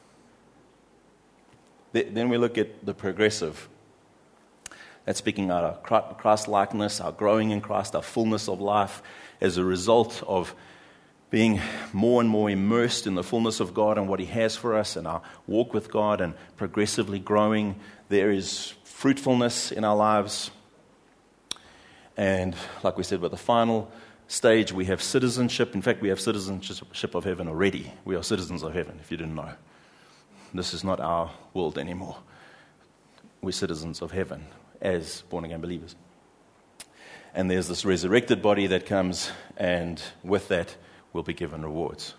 Then we look at the progressive. That's speaking out our Christ-likeness, our growing in Christ, our fullness of life as a result of being more and more immersed in the fullness of God and what He has for us and our walk with God and progressively growing. There is fruitfulness in our lives. And like we said, with the final stage, we have citizenship. In fact, we have citizenship of heaven already. We are citizens of heaven, if you didn't know. This is not our world anymore. We're citizens of heaven as born-again believers. And there's this resurrected body that comes, and with that, we'll be given rewards.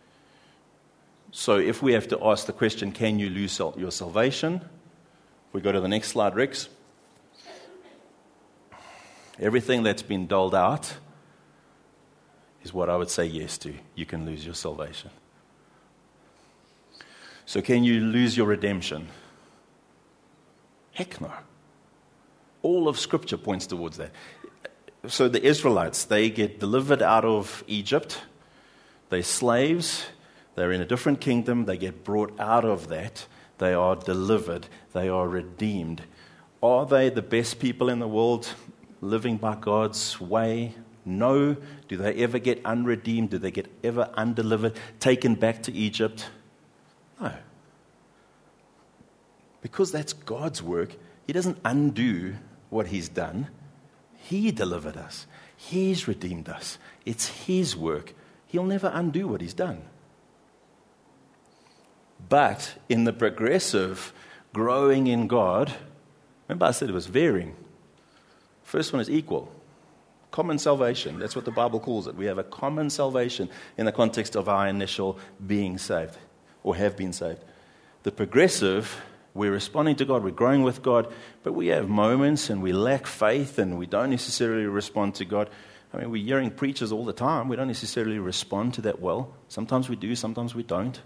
So if we have to ask the question, can you lose your salvation? If we go to the next slide, Rex. Everything that's been doled out is what I would say yes to. You can lose your salvation. So can you lose your redemption? Heck no. All of Scripture points towards that. So the Israelites, they get delivered out of Egypt. They're slaves. They're in a different kingdom. They get brought out of that. They are delivered. They are redeemed. Are they the best people in the world living by God's way? No. Do they ever get unredeemed? Do they get ever undelivered, taken back to Egypt? No. Because that's God's work, He doesn't undo what He's done. He delivered us. He's redeemed us. It's His work. He'll never undo what He's done. But in the progressive growing in God, remember I said it was varying. First one is equal. Common salvation. That's what the Bible calls it. We have a common salvation in the context of our initial being saved or have been saved. The progressive, we're responding to God, we're growing with God, but we have moments and we lack faith and we don't necessarily respond to God. I mean, we're hearing preachers all the time. We don't necessarily respond to that well. Sometimes we do, sometimes we don't.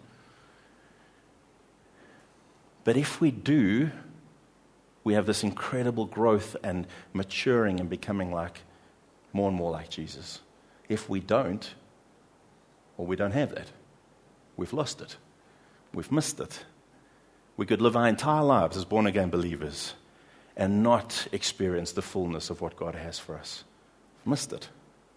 But if we do, we have this incredible growth and maturing and becoming like more and more like Jesus. If we don't, or we don't have that, we've lost it. We've missed it. We could live our entire lives as born-again believers and not experience the fullness of what God has for us. Missed it.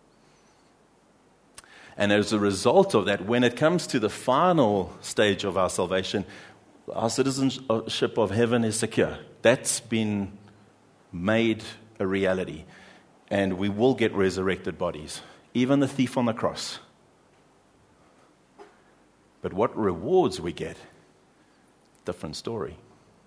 And as a result of that, when it comes to the final stage of our salvation, our citizenship of heaven is secure. That's been made a reality. And we will get resurrected bodies. Even the thief on the cross. But what rewards we get, different story.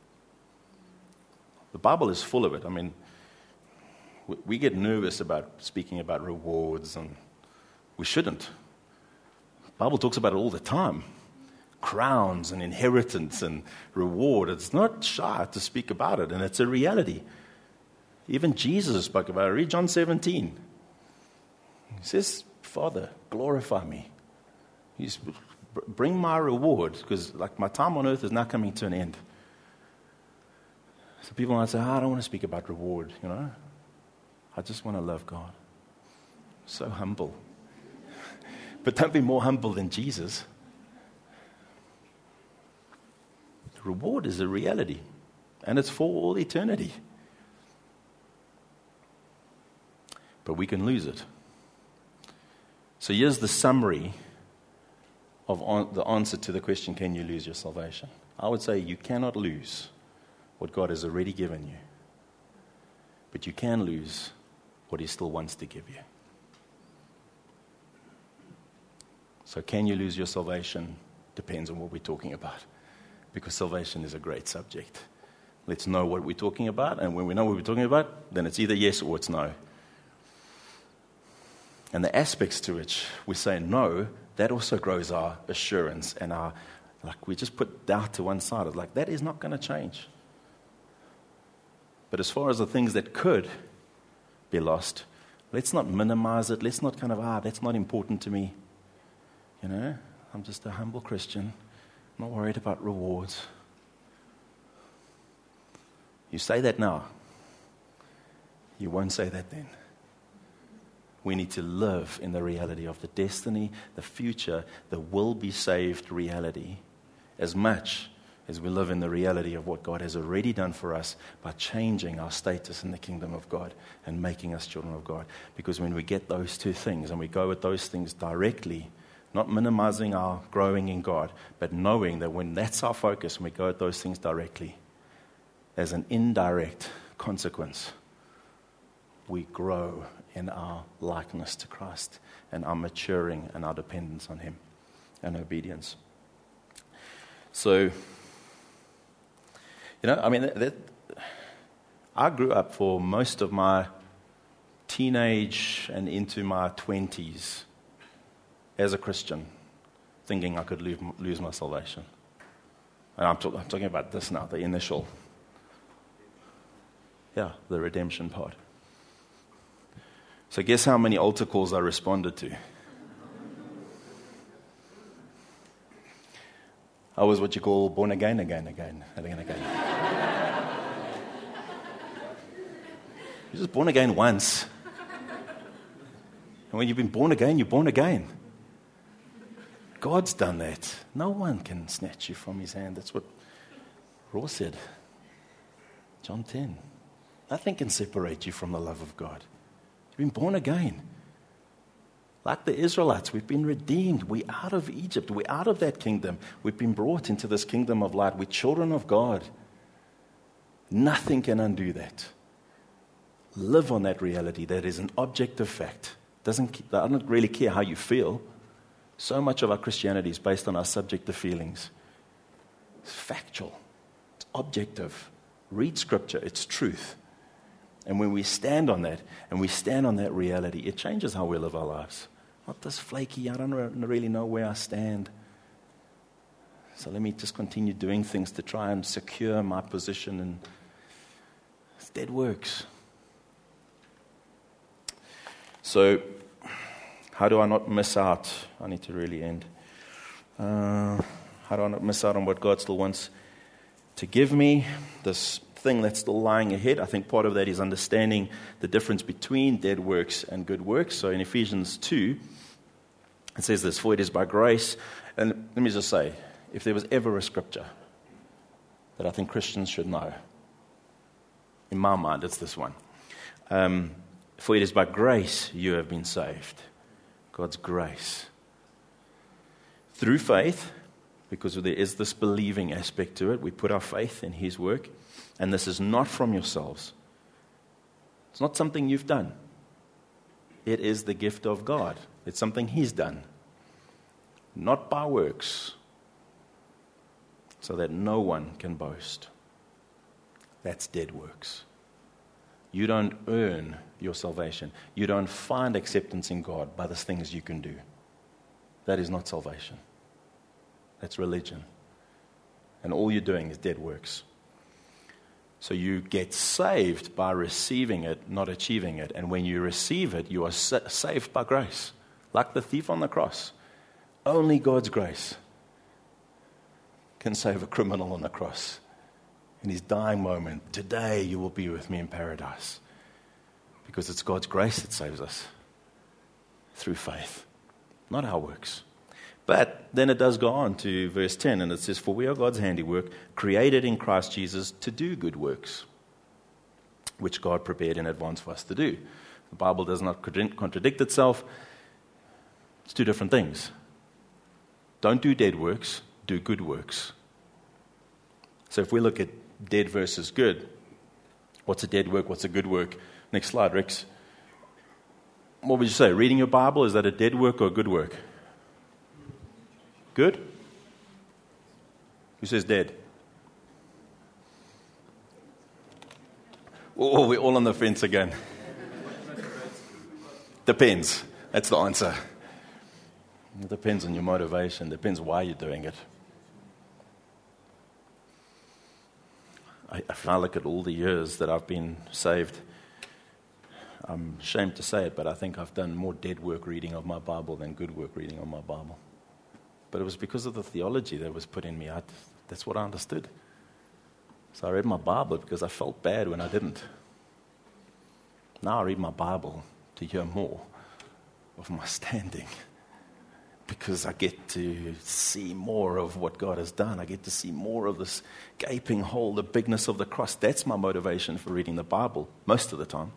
The Bible is full of it. I mean, we get nervous about speaking about rewards, and we shouldn't. The Bible talks about it all the time. Crowns and inheritance and reward. It's not shy to speak about it, and it's a reality. Even Jesus spoke about it. Read John seventeen. He says, Father, glorify me. He's, bring my reward, because like my time on earth is now coming to an end. So people might say, oh, I don't want to speak about reward, you know. I just want to love God. So humble. But don't be more humble than Jesus. The reward is a reality, and it's for all eternity. But we can lose it. So here's the summary of on, the answer to the question, can you lose your salvation? I would say you cannot lose what God has already given you. But you can lose what He still wants to give you. So can you lose your salvation? Depends on what we're talking about. Because salvation is a great subject. Let's know what we're talking about, and when we know what we're talking about, then it's either yes or it's no. And the aspects to which we say no, that also grows our assurance and our, like we just put doubt to one side. It's like, that is not going to change. But as far as the things that could be lost, let's not minimize it. Let's not kind of, ah, that's not important to me. You know, I'm just a humble Christian. I'm not worried about rewards. You say that now. You won't say that then. We need to live in the reality of the destiny, the future, the will be saved reality, as much as we live in the reality of what God has already done for us by changing our status in the kingdom of God and making us children of God. Because when we get those two things and we go with those things directly, not minimizing our growing in God, but knowing that when that's our focus and we go at those things directly, as an indirect consequence, we grow in our likeness to Christ and our maturing and our dependence on Him and obedience. So, you know, I mean, that, that, I grew up for most of my teenage and into my twenties as a Christian, thinking I could lose, lose my salvation. And I'm, talk, I'm talking about this now, the initial, yeah, the redemption part. So guess how many altar calls I responded to? I was what you call born again, again, again, again, again. You're just born again once. And when you've been born again, you're born again. God's done that. No one can snatch you from His hand. That's what Ross said. John ten. Nothing can separate you from the love of God. You've been born again. Like the Israelites, we've been redeemed. We're out of Egypt. We're out of that kingdom. We've been brought into this kingdom of light. We're children of God. Nothing can undo that. Live on that reality. That is an objective fact. Doesn't, I don't really care how you feel. So much of our Christianity is based on our subjective feelings. It's factual. It's objective. Read Scripture. It's truth. And when we stand on that, and we stand on that reality, it changes how we live our lives. Not this flaky, I don't really know where I stand. So let me just continue doing things to try and secure my position. And it's dead works. So, how do I not miss out? I need to really end. Uh, how do I not miss out on what God still wants to give me? This thing that's still lying ahead. I think part of that is understanding the difference between dead works and good works. So in Ephesians two, it says this, for it is by grace. And let me just say, if there was ever a scripture that I think Christians should know, in my mind, it's this one. Um, for it is by grace you have been saved. God's grace. Through faith, because there is this believing aspect to it. We put our faith in His work. And this is not from yourselves. It's not something you've done. It is the gift of God. It's something He's done. Not by works. So that no one can boast. That's dead works. You don't earn your salvation. You don't find acceptance in God by the things you can do. That is not salvation. That's religion. And all you're doing is dead works. So you get saved by receiving it, not achieving it. And when you receive it, you are sa- saved by grace. Like the thief on the cross. Only God's grace can save a criminal on the cross. In his dying moment, today you will be with me in paradise. Because it's God's grace that saves us. Through faith. Not our works. But then it does go on to verse ten, and it says, for we are God's handiwork, created in Christ Jesus to do good works, which God prepared in advance for us to do. The Bible does not contradict itself. It's two different things. Don't do dead works, do good works. So if we look at dead versus good, what's a dead work, what's a good work? Next slide, Rex. What would you say? Reading your Bible, is that a dead work or a good work? Good? Who says dead? Oh, we're all on the fence again. Depends. That's the answer. It depends on your motivation. Depends why you're doing it. I, if I look at all the years that I've been saved, I'm ashamed to say it, but I think I've done more dead work reading of my Bible than good work reading of my Bible. But it was because of the theology that was put in me. I, that's what I understood. So I read my Bible because I felt bad when I didn't. Now I read my Bible to hear more of my standing, because I get to see more of what God has done. I get to see more of this gaping hole, the bigness of the cross. That's my motivation for reading the Bible most of the time.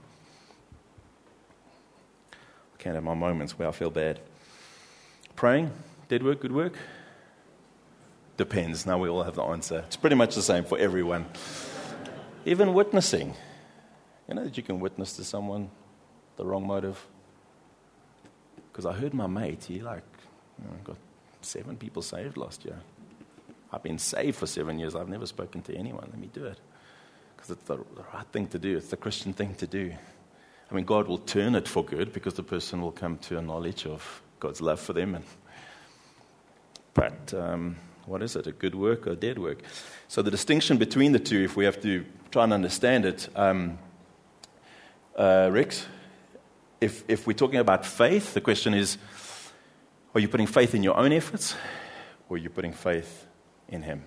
I can't have my moments where I feel bad. Praying, dead work, good work? Depends. Now we all have the answer. It's pretty much the same for everyone. Even witnessing. You know that you can witness to someone the wrong motive? Because I heard my mate, he like, you know, got seven people saved last year. I've been saved for seven years. I've never spoken to anyone. Let me do it. Because it's the, the right thing to do. It's the Christian thing to do. I mean, God will turn it for good because the person will come to a knowledge of God's love for them. And, but um, what is it? A good work or a dead work? So the distinction between the two, if we have to try and understand it, um, uh, Rex, if, if we're talking about faith, the question is, are you putting faith in your own efforts, or are you putting faith in Him?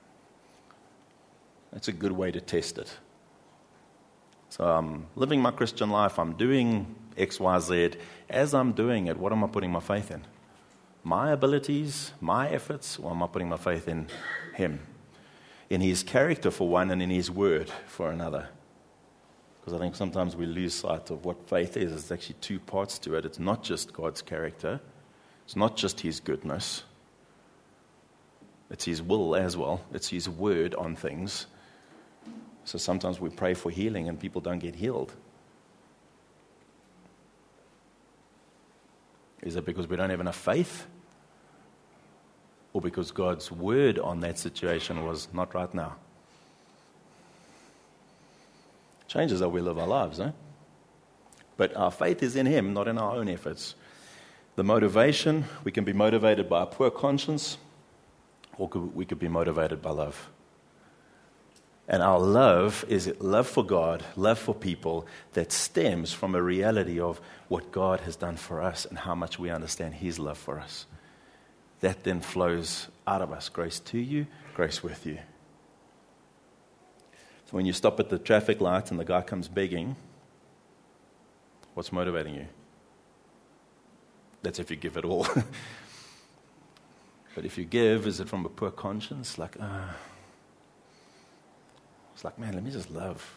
That's a good way to test it. So I'm living my Christian life, I'm doing X, Y, Z. As I'm doing it, what am I putting my faith in? My abilities, my efforts, or am I putting my faith in Him? In His character for one, and in His word for another. Because I think sometimes we lose sight of what faith is. There's actually two parts to it. It's not just God's character. It's not just His goodness. It's His will as well. It's His word on things. So sometimes we pray for healing and people don't get healed. Is it because we don't have enough faith? Or because God's word on that situation was not right now? Changes how we live our lives, eh? But our faith is in Him, not in our own efforts. The motivation, we can be motivated by a poor conscience, or we could be motivated by love. And our love is love for God, love for people, that stems from a reality of what God has done for us and how much we understand His love for us. That then flows out of us. Grace to you, grace with you. So when you stop at the traffic light and the guy comes begging, what's motivating you? That's if you give it all. But if you give, is it from a poor conscience? Like, ah. Uh, It's like, man, let me just love.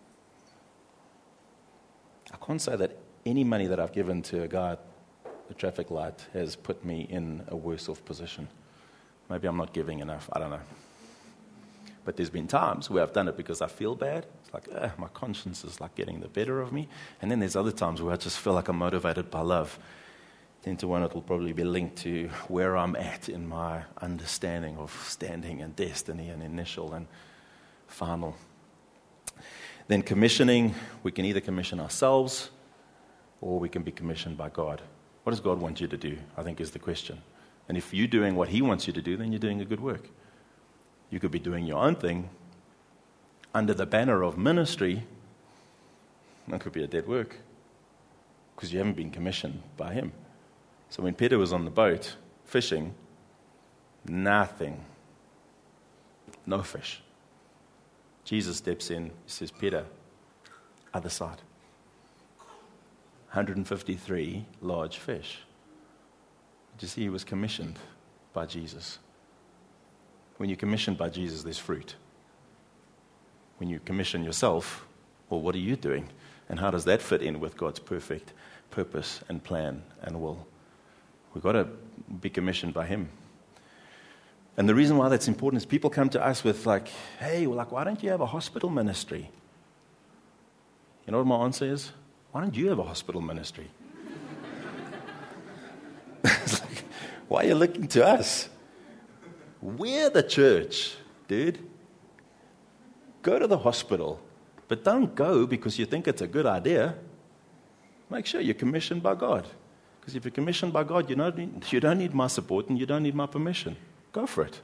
I can't say that any money that I've given to a guy at the traffic light has put me in a worse off position. Maybe I'm not giving enough. I don't know. But there's been times where I've done it because I feel bad. It's like, uh, my conscience is like getting the better of me. And then there's other times where I just feel like I'm motivated by love. ten to one, it will probably be linked to where I'm at in my understanding of standing and destiny and initial and final. Then commissioning, we can either commission ourselves or we can be commissioned by God. What does God want you to do, I think is the question. And if you're doing what He wants you to do, then you're doing a good work. You could be doing your own thing under the banner of ministry. That could be a dead work because you haven't been commissioned by Him. So when Peter was on the boat fishing, nothing, no fish. Jesus steps in, he says, Peter, other side. one hundred fifty-three large fish. Did you see he was commissioned by Jesus? When you're commissioned by Jesus, there's fruit. When you commission yourself, well, what are you doing? And how does that fit in with God's perfect purpose and plan and will? We've got to be commissioned by Him. And the reason why that's important is people come to us with like, hey, well, like, why don't you have a hospital ministry? You know what my answer is? Why don't you have a hospital ministry? It's like, why are you looking to us? We're the church, dude. Go to the hospital, but don't go because you think it's a good idea. Make sure you're commissioned by God. Because if you're commissioned by God, you don't need, you don't need my support and you don't need my permission. Go for it.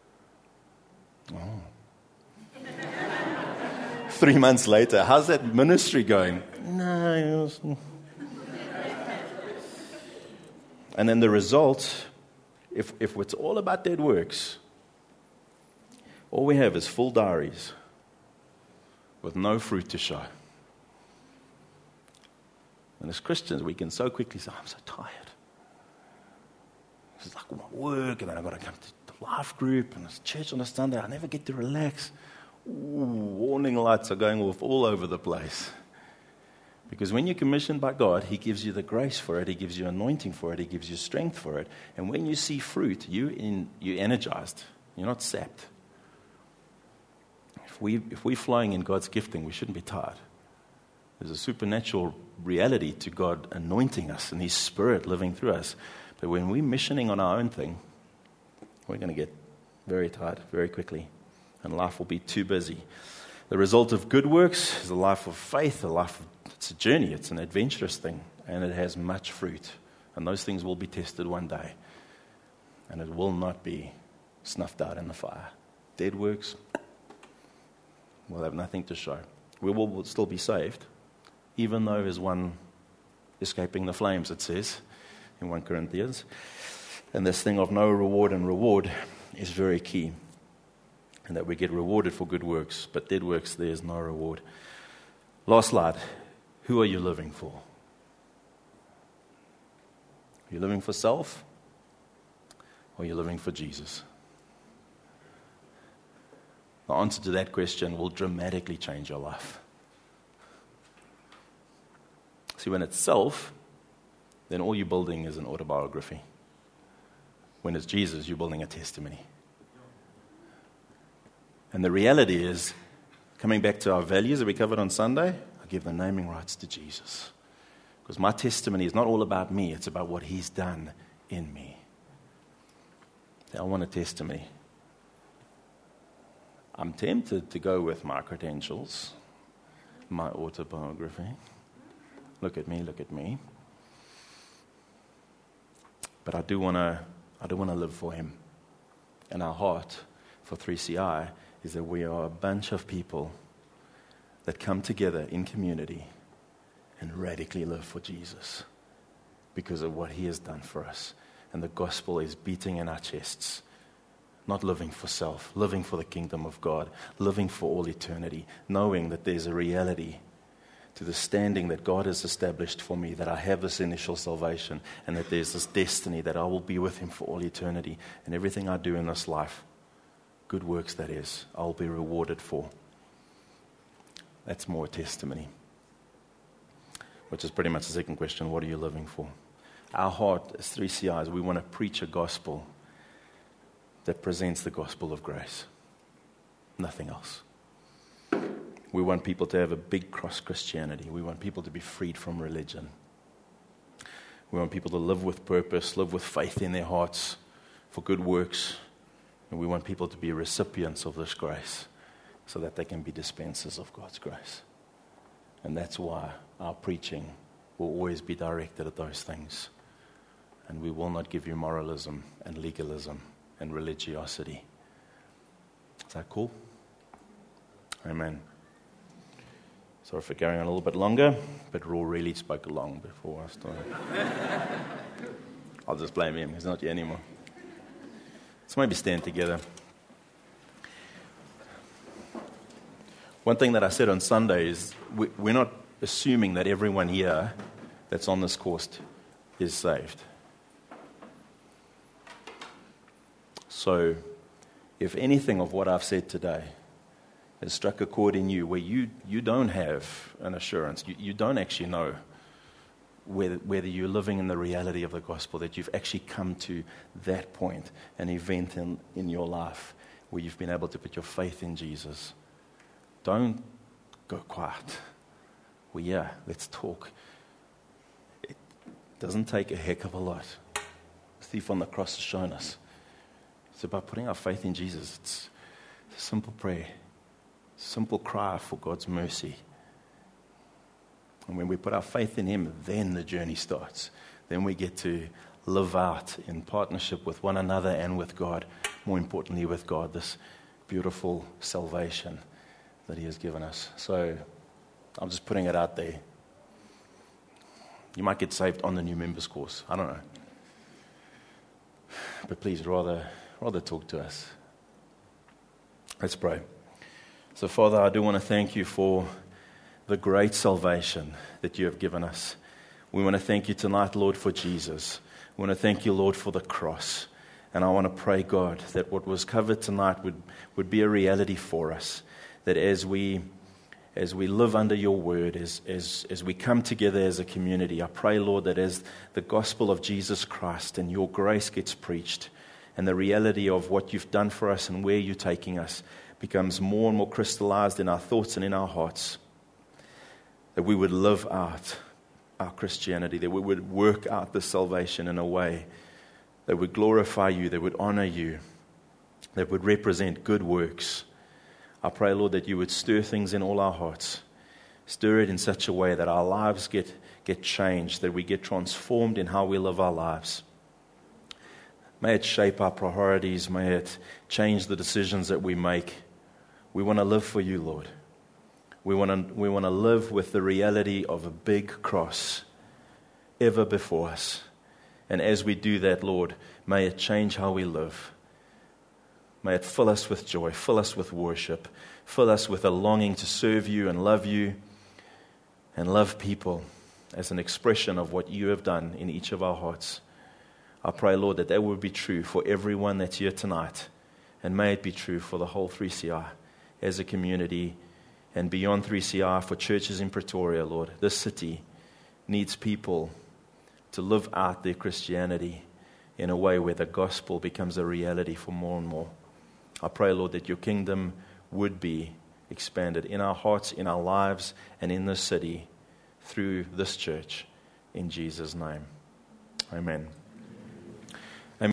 Oh. Three months later, how's that ministry going? No. And then the result, if, if it's all about dead works, all we have is full diaries with no fruit to show. And as Christians, we can so quickly say, I'm so tired. It's like my work, and then I've got to come to the life group, and it's church on a Sunday. I never get to relax. Ooh, warning lights are going off all over the place. Because when you're commissioned by God, He gives you the grace for it, He gives you anointing for it, He gives you strength for it. And when you see fruit, you in, you're energized. You're not sapped. If, we, if we're flowing in God's gifting, we shouldn't be tired. There's a supernatural reality to God anointing us and His Spirit living through us. But when we're missioning on our own thing, we're going to get very tired very quickly. And life will be too busy. The result of good works is a life of faith, a life of, it's a journey, it's an adventurous thing, and it has much fruit. And those things will be tested one day. And it will not be snuffed out in the fire. Dead works will have nothing to show. We will, will still be saved, even though there's one escaping the flames, it says in First Corinthians. And this thing of no reward and reward is very key. And that we get rewarded for good works, but dead works, there is no reward. Last slide. Who are you living for? Are you living for self? Or are you living for Jesus? The answer to that question will dramatically change your life. See, when it's self, then all you're building is an autobiography. When it's Jesus, you're building a testimony. And the reality is, coming back to our values that we covered on Sunday, I give the naming rights to Jesus. Because my testimony is not all about me, it's about what He's done in me. I want a testimony. I'm tempted to go with my credentials, my autobiography. Look at me, look at me. But I do want to I do want to live for Him. And our heart for three C I is that we are a bunch of people that come together in community and radically live for Jesus because of what He has done for us. And the gospel is beating in our chests. Not living for self, living for the kingdom of God, living for all eternity, knowing that there's a reality to the standing that God has established for me, that I have this initial salvation, and that there's this destiny that I will be with Him for all eternity. And everything I do in this life, good works that is, I'll be rewarded for. That's more testimony. Which is pretty much the second question, what are you living for? Our heart as three C Is, we want to preach a gospel that presents the gospel of grace. Nothing else. We want people to have a big cross Christianity. We want people to be freed from religion. We want people to live with purpose, live with faith in their hearts for good works. And we want people to be recipients of this grace so that they can be dispensers of God's grace. And that's why our preaching will always be directed at those things. And we will not give you moralism and legalism and religiosity. Is that cool? Amen. Sorry for carrying on a little bit longer, but Raw really spoke long before I started. I'll just blame him. He's not here anymore. Let's maybe stand together. One thing that I said on Sunday is we, we're not assuming that everyone here that's on this course is saved. So, if anything of what I've said today has struck a chord in you where you, you don't have an assurance, you, you don't actually know whether, whether you're living in the reality of the gospel, that you've actually come to that point, an event in, in your life where you've been able to put your faith in Jesus, don't go quiet. Well, yeah, let's talk. It doesn't take a heck of a lot. The thief on the cross has shown us. It's about putting our faith in Jesus. It's a simple prayer, simple cry for God's mercy. And when we put our faith in Him, then the journey starts. Then we get to live out in partnership with one another and with God, more importantly with God, this beautiful salvation that He has given us. So I'm just putting it out there. You might get saved on the new members course. I don't know. But please, rather, rather talk to us. Let's pray. So, Father, I do want to thank You for the great salvation that You have given us. We want to thank You tonight, Lord, for Jesus. We want to thank You, Lord, for the cross. And I want to pray, God, that what was covered tonight would, would be a reality for us. That as we as we live under Your word, as, as, as we come together as a community, I pray, Lord, that as the gospel of Jesus Christ and Your grace gets preached, and the reality of what You've done for us and where You're taking us becomes more and more crystallized in our thoughts and in our hearts, that we would live out our Christianity, that we would work out this salvation in a way that would glorify You, that would honor You, that would represent good works. I pray, Lord, that You would stir things in all our hearts. Stir it in such a way that our lives get, get changed, that we get transformed in how we live our lives. May it shape our priorities. May it change the decisions that we make. We want to live for You, Lord. We want to, we want to live with the reality of a big cross ever before us. And as we do that, Lord, may it change how we live. May it fill us with joy, fill us with worship, fill us with a longing to serve You and love You and love people as an expression of what You have done in each of our hearts. I pray, Lord, that that would be true for everyone that's here tonight, and may it be true for the whole three C I as a community and beyond three C I, for churches in Pretoria, Lord. This city needs people to live out their Christianity in a way where the gospel becomes a reality for more and more. I pray, Lord, that Your kingdom would be expanded in our hearts, in our lives, and in this city through this church. In Jesus' name, amen.